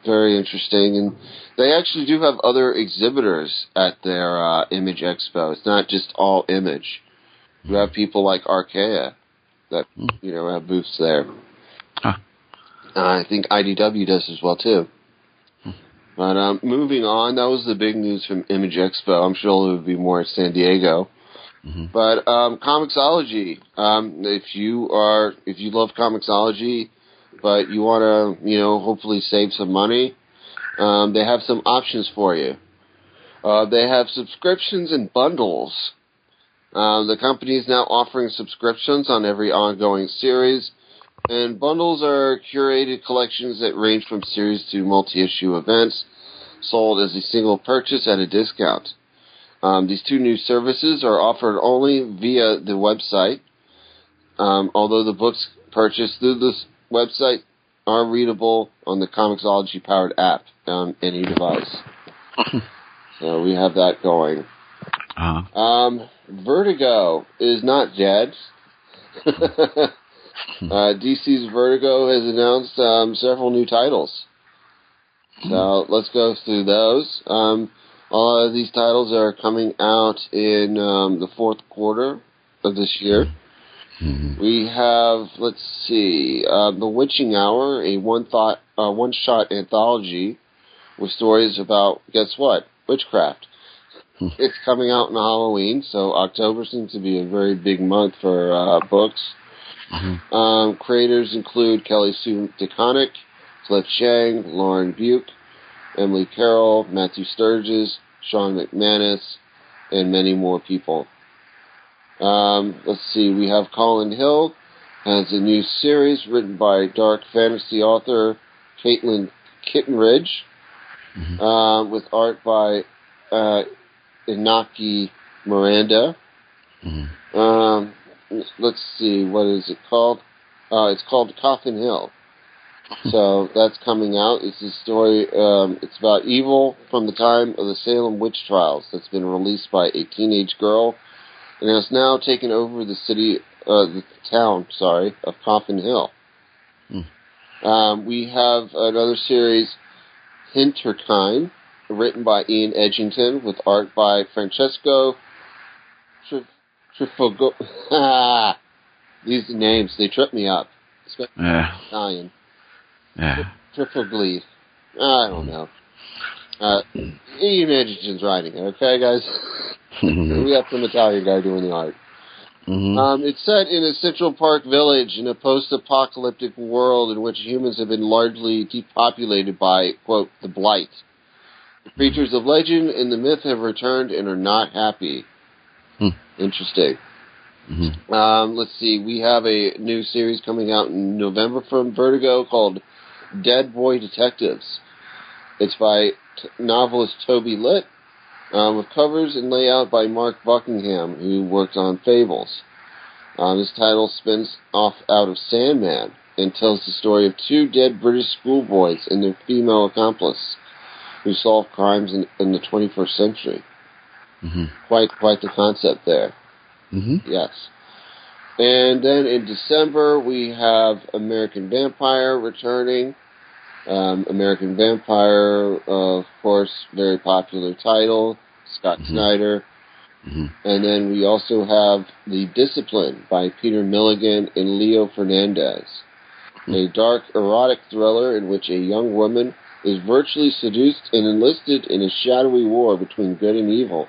very interesting. And they actually do have other exhibitors at their uh, Image Expo. It's not just all Image. You have people like Archaea that, you know, have booths there. Huh. Uh, I think I D W does as well, too. But um, moving on, that was the big news from Image Expo. I'm sure there would be more at San Diego. Mm-hmm. But um, Comixology, um, if you are, if you love Comixology, but you want to, you know, hopefully save some money, um, they have some options for you. Uh, they have subscriptions and bundles. Uh, the company is now offering subscriptions on every ongoing series, and bundles are curated collections that range from series to multi-issue events, sold as a single purchase at a discount. Um, these two new services are offered only via the website, um, although the books purchased through this website are readable on the Comixology-powered app on any device. So we have that going. Uh-huh. Um, Vertigo is not dead. uh, D C's Vertigo has announced um, several new titles. So let's go through those. Um, all of these titles are coming out in um, the fourth quarter of this year. Mm-hmm. We have, let's see, uh, The Witching Hour, a one thought, uh, one-shot anthology with stories about, guess what, witchcraft. It's coming out in Halloween, so October seems to be a very big month for uh, books. Mm-hmm. Um, creators include Kelly Sue DeConnick, Cliff Chang, Lauren Buke, Emily Carroll, Matthew Sturges, Sean McManus, and many more people. Um, let's see, we have Colin Hill has a new series written by dark fantasy author Caitlin Kittenridge, Mm-hmm. uh, with art by uh, Inaki Miranda. Mm-hmm. Um, let's see, what is it called? Uh, it's called Coffin Hill. So that's coming out. It's a story, um, it's about evil from the time of the Salem witch trials that's been released by a teenage girl and has now taken over the city, uh, the town, sorry, of Coffin Hill. Hmm. Um, we have another series, Hinterkind, written by Ian Edgington with art by Francesco Tri- Trifogo. These names, they trip me up. Especially Yeah. Italian. Yeah. Trifogli. I don't know. Uh, Ian Edgington's writing it, okay, guys? We have some Italian guy doing the art. Mm-hmm. Um, it's set in a Central Park village in a post-apocalyptic world in which humans have been largely depopulated by, quote, the Blight. The creatures of legend and the myth have returned and are not happy. Hmm. Interesting. Mm-hmm. Um, let's see, we have a new series coming out in November from Vertigo called Dead Boy Detectives. It's by t- novelist Toby Litt, um, with covers and layout by Mark Buckingham, who worked on Fables. Um, this title spins off out of Sandman and tells the story of two dead British schoolboys and their female accomplice who solve crimes in, in the twenty-first century. Mm-hmm. Quite, quite the concept there. Mm-hmm. Yes. And then in December, we have American Vampire returning. Um, American Vampire, uh, of course, very popular title, Scott Mm-hmm. Snyder. Mm-hmm. And then we also have The Discipline by Peter Milligan and Leo Fernandez. Mm-hmm. A dark, erotic thriller in which a young woman is virtually seduced and enlisted in a shadowy war between good and evil.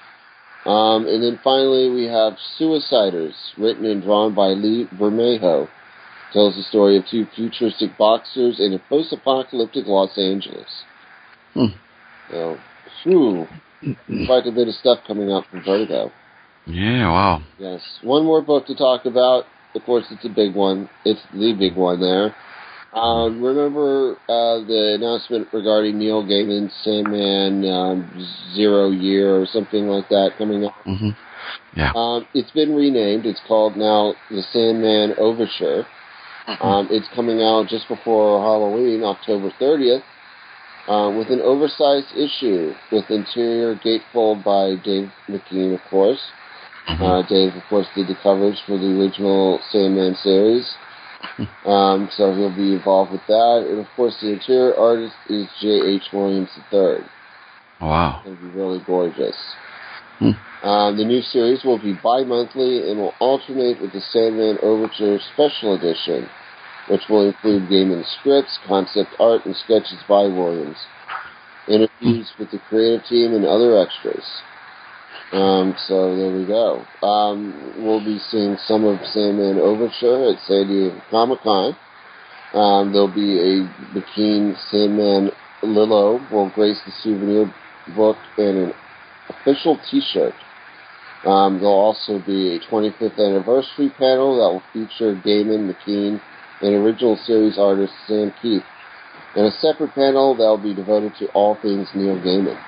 Um, and then finally we have Suiciders, written and drawn by Lee Bermejo. Tells the story of two futuristic boxers in a post-apocalyptic Los Angeles. Hmm. So, phew, quite a bit of stuff coming out from Vertigo. Yeah, wow. Yes. One more book to talk about. Of course, it's a big one. It's the big one there. Um, remember uh, the announcement regarding Neil Gaiman's Sandman um, Zero Year or something like that coming out? Mm-hmm. Yeah. Um, it's been renamed. It's called now The Sandman Overture. Um, it's coming out just before Halloween, October thirtieth, uh, with an oversized issue with interior gatefold by Dave McKean, of course. Mm-hmm. Uh, Dave, of course, did the covers for the original Sandman series. Um, so he'll be involved with that. And, of course, the interior artist is J H. Williams the third. Wow. It's going to be really gorgeous. Hmm. Um, the new series will be bi-monthly and will alternate with the Sandman Overture Special Edition, which will include Gaiman scripts, concept art, and sketches by Williams, interviews with the creative team, and other extras. Um, so there we go. Um, we'll be seeing some of Sandman Overture at San Diego Comic-Con. Um, there'll be a McKean Sandman Lilo will grace the souvenir book and an official T-shirt. Um, there'll also be a twenty-fifth anniversary panel that will feature Gaiman, McKean, and original series artist Sam Keith, and a separate panel that will be devoted to all things Neil Gaiman.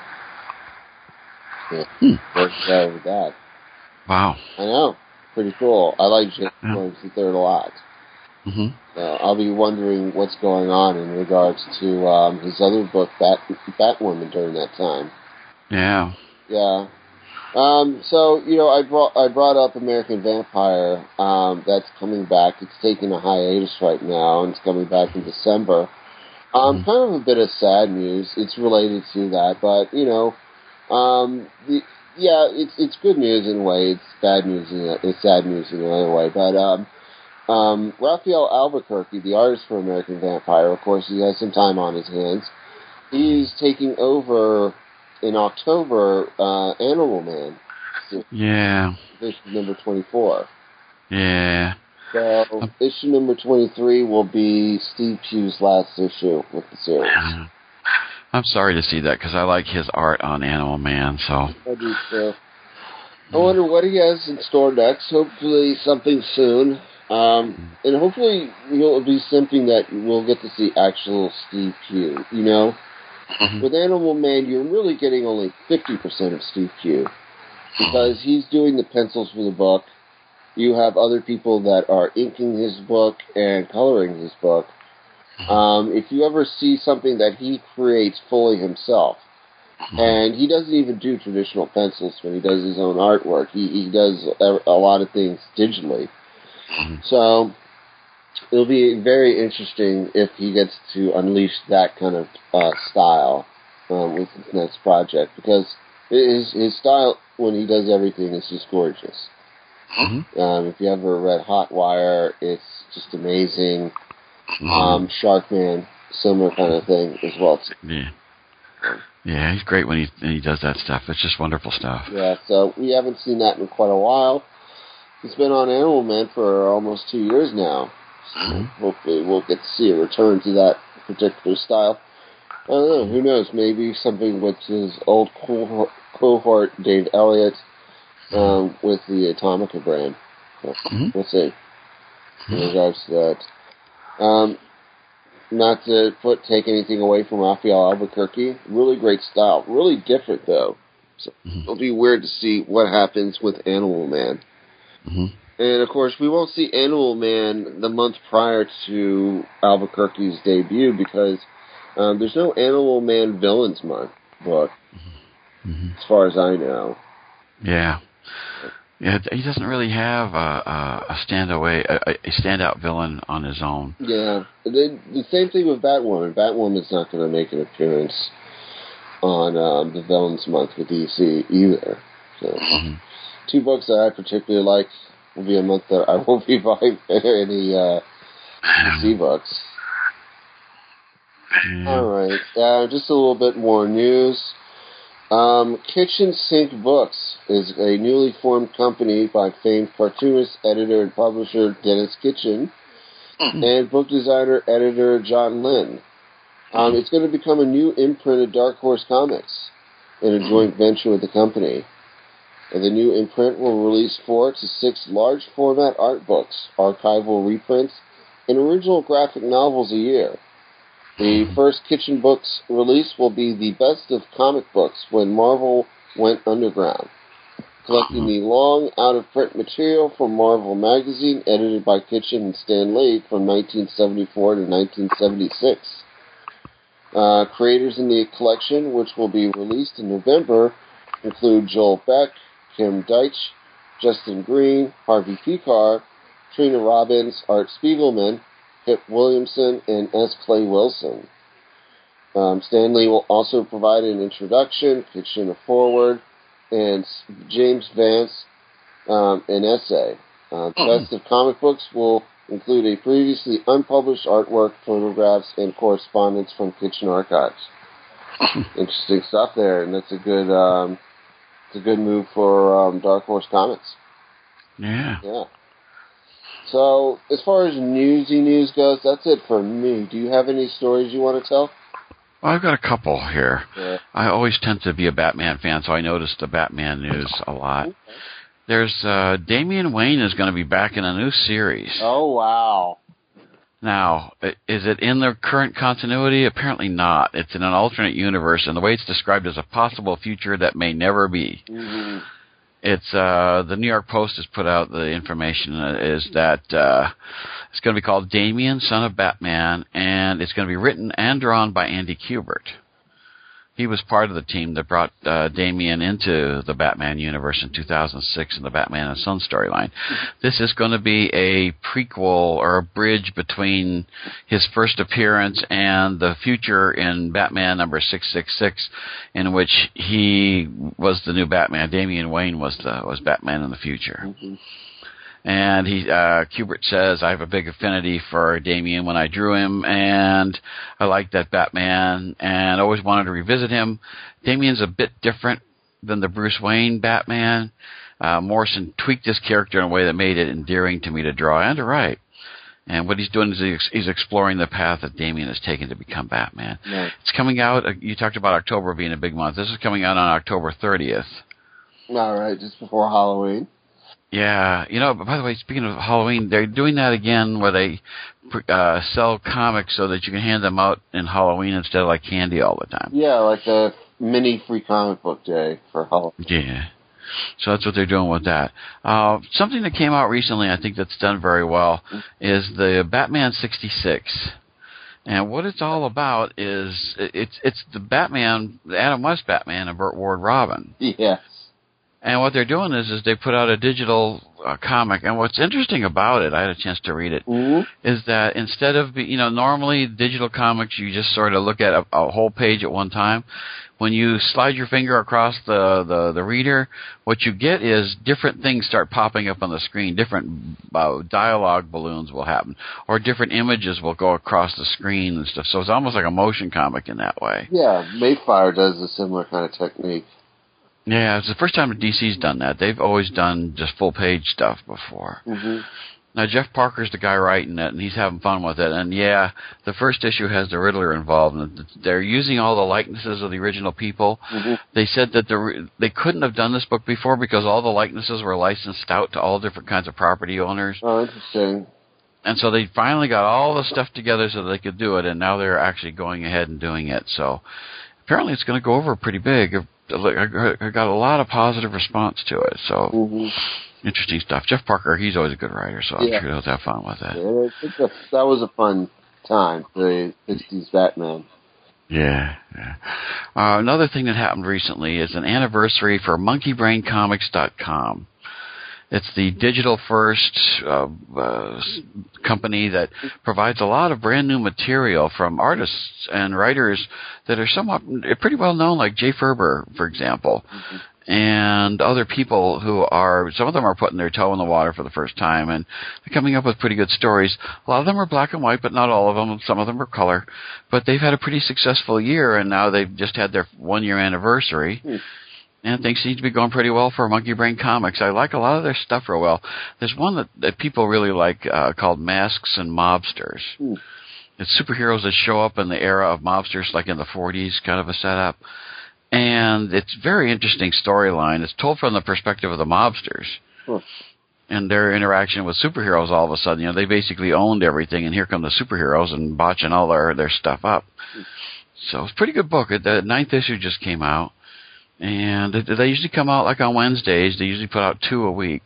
Yeah, Hmm. let's go with that. Wow. I know, pretty cool. I like James Yeah. Williams the third a lot. Mm-hmm. So I'll be wondering what's going on in regards to um, his other book, Bat Batwoman, during that time. Yeah. Yeah. Um, so, you know, I brought I brought up American Vampire. Um, that's coming back. It's taking a hiatus right now, and it's coming back in December. Um, Mm-hmm. Kind of a bit of sad news. It's related to that, but, you know, um, the, yeah, it's it's good news in a way. It's bad news in a, it's sad news in another way. But um, um, Raphael Albuquerque, the artist for American Vampire, of course, he has some time on his hands. He's taking over in October, uh, Animal Man, Yeah. issue number twenty-four. Yeah. So, issue number twenty-three will be Steve Pugh's last issue with the series. I'm sorry to see that because I like his art on Animal Man. So. I do too. I wonder what he has in store next. Hopefully something soon. Um, and hopefully it'll be something that we'll get to see actual Steve Pugh, you know? Mm-hmm. With Animal Man, you're really getting only fifty percent of Steve Pugh because he's doing the pencils for the book. You have other people that are inking his book and coloring his book. Um, if you ever see something that he creates fully himself, and he doesn't even do traditional pencils when he does his own artwork. He, he does a, a lot of things digitally. So it'll be very interesting if he gets to unleash that kind of uh, style um, with his next project, because his his style when he does everything is just gorgeous. Mm-hmm. Um, if you ever read Hot Wire, it's just amazing. Um, Sharkman, similar kind of thing as well. Yeah. Yeah, he's great when he when he does that stuff. It's just wonderful stuff. Yeah, so we haven't seen that in quite a while. He's been on Animal Man for almost two years now. So Mm-hmm. hopefully we'll get to see a return to that particular style. I don't know, who knows, maybe something with his old cohort, cohort Dave Elliott, um, with the Atomica brand. So Mm-hmm. we'll see in regards to that. Um, not to put take anything away from Raphael Albuquerque. Really great style. Really different, though. So Mm-hmm. it'll be weird to see what happens with Animal Man. Mm-hmm. And, of course, we won't see Animal Man the month prior to Albuquerque's debut because um, there's no Animal Man Villains Month book, Mm-hmm. as far as I know. Yeah. Yeah, he doesn't really have a, a, a stand away, a, a standout villain on his own. Yeah. The, the same thing with Batwoman. Batwoman's not going to make an appearance on um, the Villains Month with D C either. So, Mm-hmm. two books that I particularly like will be a month that I won't be buying any uh, D C books. Yeah. All right. Uh, just a little bit more news. Um, Kitchen Sink Books is a newly formed company by famed cartoonist, editor, and publisher Dennis Kitchen and book designer, editor John Lynn. Um, it's going to become a new imprint of Dark Horse Comics in a joint venture with the company. And the new imprint will release four to six large format art books, archival reprints, and original graphic novels a year. The first Kitchen Books release will be the best of comic books when Marvel went underground, collecting the long out-of-print material from Marvel Magazine, edited by Kitchen and Stan Lee from nineteen seventy-four to nineteen seventy-six. Uh, creators in the collection, which will be released in November, include Joel Beck, Kim Deitch, Justin Green, Harvey Pekar, Trina Robbins, Art Spiegelman, Pip Williamson, and S. Clay Wilson. Um, Stan Lee will also provide an introduction, pitch in a foreword, and James Vance um, an essay. Uh, the best of comic books will include a previously unpublished artwork, photographs, and correspondence from Kitchen Archives. Interesting stuff there, and that's a good, um, it's a good move for um, Dark Horse Comics. Yeah. Yeah. So, as far as newsy news goes, that's it for me. Do you have any stories you want to tell? Well, I've got a couple here. Yeah. I always tend to be a Batman fan, so I noticed the Batman news a lot. Okay. There's uh, Damian Wayne is going to be back in a new series. Oh, wow. Now, is it in the current continuity? Apparently not. It's in an alternate universe, and the way it's described as a possible future that may never be. Mm-hmm. It's uh, the New York Post has put out the information is that uh, it's going to be called Damian, Son of Batman, and it's going to be written and drawn by Andy Kubert. He was part of the team that brought uh, Damian into the Batman universe in two thousand six in the Batman and Son storyline. This is going to be a prequel or a bridge between his first appearance and the future in Batman number six six six, in which he was the new Batman. Damian Wayne was the was Batman in the future. Mm-hmm. And he, uh, Kubert says, I have a big affinity for Damian when I drew him, and I like that Batman, and always wanted to revisit him. Damian's a bit different than the Bruce Wayne Batman. Uh, Morrison tweaked his character in a way that made it endearing to me to draw and to write. And what he's doing is he's, he's exploring the path that Damian has taken to become Batman. Right. It's coming out, uh, you talked about October being a big month. This is coming out on October thirtieth. All right, just before Halloween. Yeah, you know, but by the way, speaking of Halloween, they're doing that again where they uh, sell comics so that you can hand them out in Halloween instead of like candy all the time. Yeah, like a mini free comic book day for Halloween. Yeah. So that's what they're doing with that. Uh, something that came out recently, I think that's done very well, is the Batman sixty-six. And what it's all about is it's it's the Batman, the Adam West Batman and Burt Ward Robin. Yes. And what they're doing is, is they put out a digital uh, comic. And what's interesting about it, I had a chance to read it, Mm-hmm. is that instead of, you know, normally digital comics, you just sort of look at a, a whole page at one time. When you slide your finger across the, the, the reader, what you get is different things start popping up on the screen. Different uh, dialogue balloons will happen, or different images will go across the screen and stuff. So it's almost like a motion comic in that way. Yeah, Mayfire does a similar kind of technique. Yeah, it's the first time that D C's done that. They've always done just full-page stuff before. Mm-hmm. Now, Jeff Parker's the guy writing it, and he's having fun with it. And, yeah, the first issue has the Riddler involved. And they're using all the likenesses of the original people. Mm-hmm. They said that the, they couldn't have done this book before because all the likenesses were licensed out to all different kinds of property owners. Oh, interesting. And so they finally got all the stuff together so they could do it, and now they're actually going ahead and doing it. So apparently it's going to go over pretty big. I got a lot of positive response to it, so Mm-hmm. interesting stuff. Jeff Parker, he's always a good writer, so I'm Yeah. sure he'll have fun with it. Yeah, I think that, that was a fun time, the sixties Batman. Yeah. yeah. Uh, another thing that happened recently is an anniversary for monkey brain comics dot com. It's the digital-first uh, uh, company that provides a lot of brand-new material from artists and writers that are somewhat pretty well-known, like Jay Ferber, for example, mm-hmm. and other people who are, some of them are putting their toe in the water for the first time, and they're coming up with pretty good stories. A lot of them are black and white, but not all of them. Some of them are color. But they've had a pretty successful year, and now they've just had their one-year anniversary. Mm. And things seem to be going pretty well for Monkey Brain Comics. I like a lot of their stuff real well. There's one that, that people really like uh, called Masks and Mobsters. Mm. It's superheroes that show up in the era of mobsters, like in the forties, kind of a setup. And it's a very interesting storyline. It's told from the perspective of the mobsters. Mm. And their interaction with superheroes all of a sudden. You know, they basically owned everything, and here come the superheroes and botching all their, their stuff up. Mm. So it's a pretty good book. The ninth issue just came out. And they usually come out like on Wednesdays. They usually put out two a week.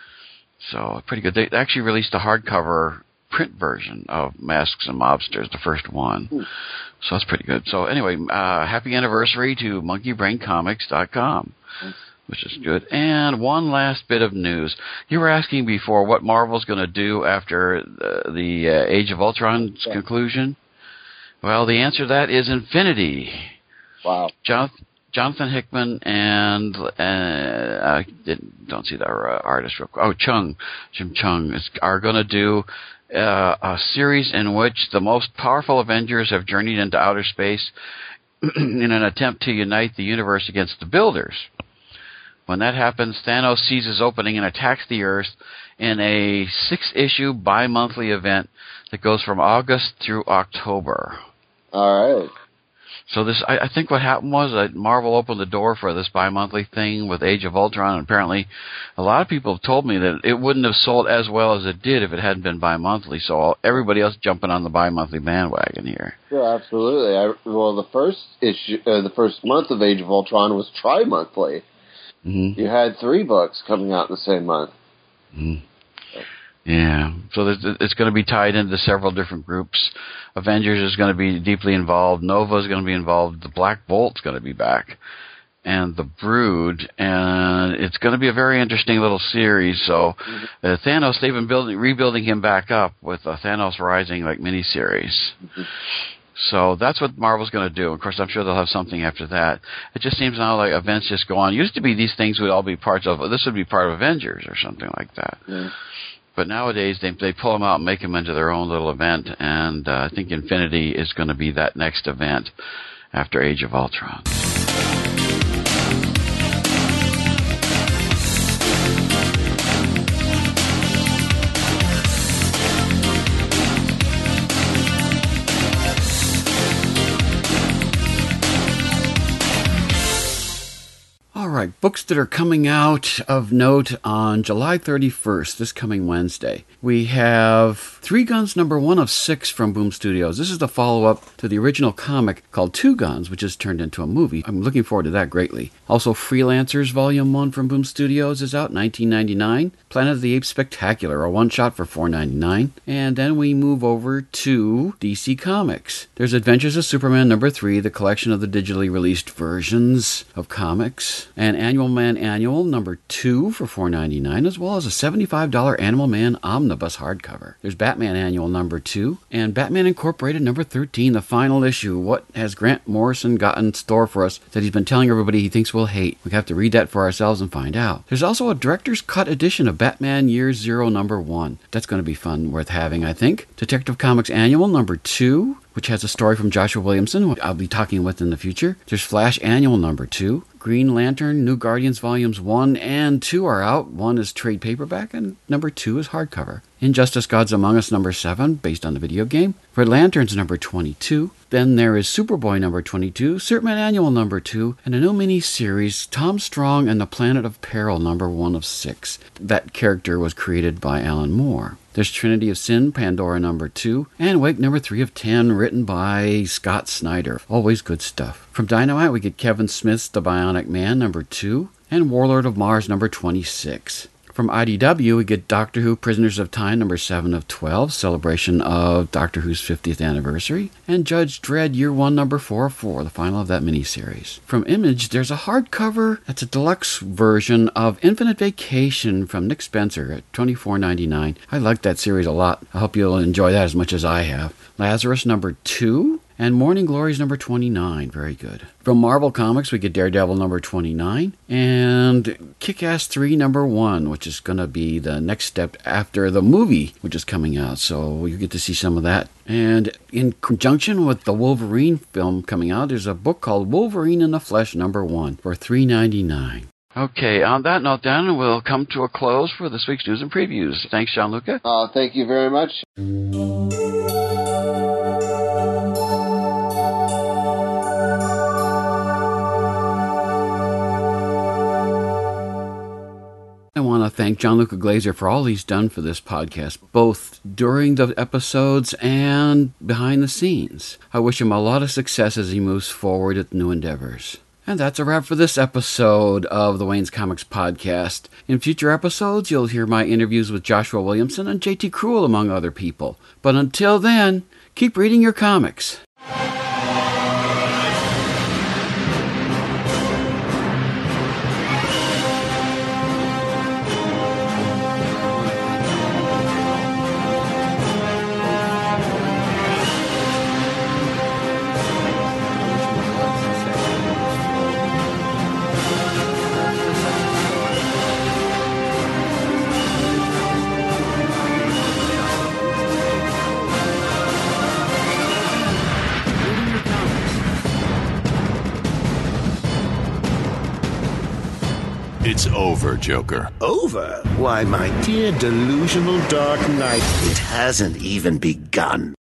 So pretty good. They actually released a hardcover print version of Masks and Mobsters, the first one. Ooh. So that's pretty good. So anyway, uh, happy anniversary to monkey brain comics dot com. which is good. And one last bit of news. You were asking before what Marvel's going to do after the, the uh, Age of Ultron's yeah. conclusion. Well, the answer to that is Infinity. Wow. Jonathan, Jonathan Hickman and uh, I didn't, don't see the uh, artist real quick. Oh, Chung, Jim Chung is, are going to do uh, a series in which the most powerful Avengers have journeyed into outer space in an attempt to unite the universe against the Builders. When that happens, Thanos sees his opening and attacks the Earth in a six-issue bi-monthly event that goes from August through October. All right. So this, I, I think what happened was that Marvel opened the door for this bi-monthly thing with Age of Ultron, and apparently a lot of people have told me that it wouldn't have sold as well as it did if it hadn't been bi-monthly, so everybody else jumping on the bi-monthly bandwagon here. Yeah, absolutely. I, well, the first issue, uh, the first month of Age of Ultron was tri-monthly. Mm-hmm. You had three books coming out in the same month. Mm-hmm. Yeah, so there's, it's going to be tied into several different groups. Avengers is going to be deeply involved. Nova is going to be involved. The Black Bolt's going to be back, and the Brood, and it's going to be a very interesting little series. So mm-hmm. uh, Thanos, they've been building, rebuilding him back up with a Thanos Rising like miniseries. Mm-hmm. So that's what Marvel's going to do. Of course, I'm sure they'll have something after that. It just seems now like events just go on. It used to be these things would all be parts of. This would be part of Avengers or something like that. Yeah. But nowadays, they they pull them out and make them into their own little event, and uh, I think Infinity is going to be that next event after Age of Ultron. All right, books that are coming out of note on July thirty-first, this coming Wednesday. We have Three Guns number one of six from Boom Studios. This is the follow-up to the original comic called Two Guns, which is turned into a movie. I'm looking forward to that greatly. Also, Freelancers Volume one from Boom Studios is out, nineteen ninety-nine. Planet of the Apes Spectacular, a one-shot for four ninety-nine. And then we move over to D C Comics. There's Adventures of Superman number three, the collection of the digitally released versions of comics. And Annual Man Annual number two for four ninety-nine, as well as a seventy-five dollars Animal Man Omnibus hardcover. There's Batman Annual number two, and Batman Incorporated number thirteen, the final issue. What has Grant Morrison got in store for us that he's been telling everybody he thinks we'll hate? We have to read that for ourselves and find out. There's also a director's cut edition of Batman Year Zero number one. That's going to be fun, worth having, I think. Detective Comics Annual number two, which has a story from Joshua Williamson, who I'll be talking with in the future. There's Flash Annual number two. Green Lantern, New Guardians Volumes one and two are out. One is trade paperback, and number two is hardcover. Injustice Gods Among Us number seven, based on the video game. Red Lanterns number twenty-two. Then there is Superboy number twenty-two, Superman Annual number two, and a new mini-series, Tom Strong and the Planet of Peril number one of six. That character was created by Alan Moore. There's Trinity of Sin, Pandora number two, and Wake number three of ten, written by Scott Snyder. Always good stuff. From Dynamite, we get Kevin Smith's The Bionic Man number two, and Warlord of Mars number twenty-six. From I D W, we get Doctor Who Prisoners of Time number seven of twelve, celebration of Doctor Who's fiftieth anniversary, and Judge Dredd Year one number four of four, the final of that miniseries. From Image, there's a hardcover that's a deluxe version of Infinite Vacation from Nick Spencer at twenty-four ninety-nine. I like that series a lot. I hope you'll enjoy that as much as I have. Lazarus number two, and Morning Glories number twenty-nine. Very good. From Marvel Comics, we get Daredevil number twenty-nine, and Kick-Ass three number one, which is going to be the next step after the movie, which is coming out. So you get to see some of that. And in conjunction with the Wolverine film coming out, there's a book called Wolverine in the Flesh number one for three ninety-nine. Okay, on that note, then, we'll come to a close for this week's news and previews. Thanks, Gianluca. Uh, thank you very much. I want to thank Gianluca Glazer for all he's done for this podcast, both during the episodes and behind the scenes. I wish him a lot of success as he moves forward with new endeavors. And that's a wrap for this episode of the Wayne's Comics Podcast. In future episodes, you'll hear my interviews with Joshua Williamson and J T Cruel, among other people. But until then, keep reading your comics. It's over, Joker. Over? Why, my dear delusional Dark Knight, it hasn't even begun.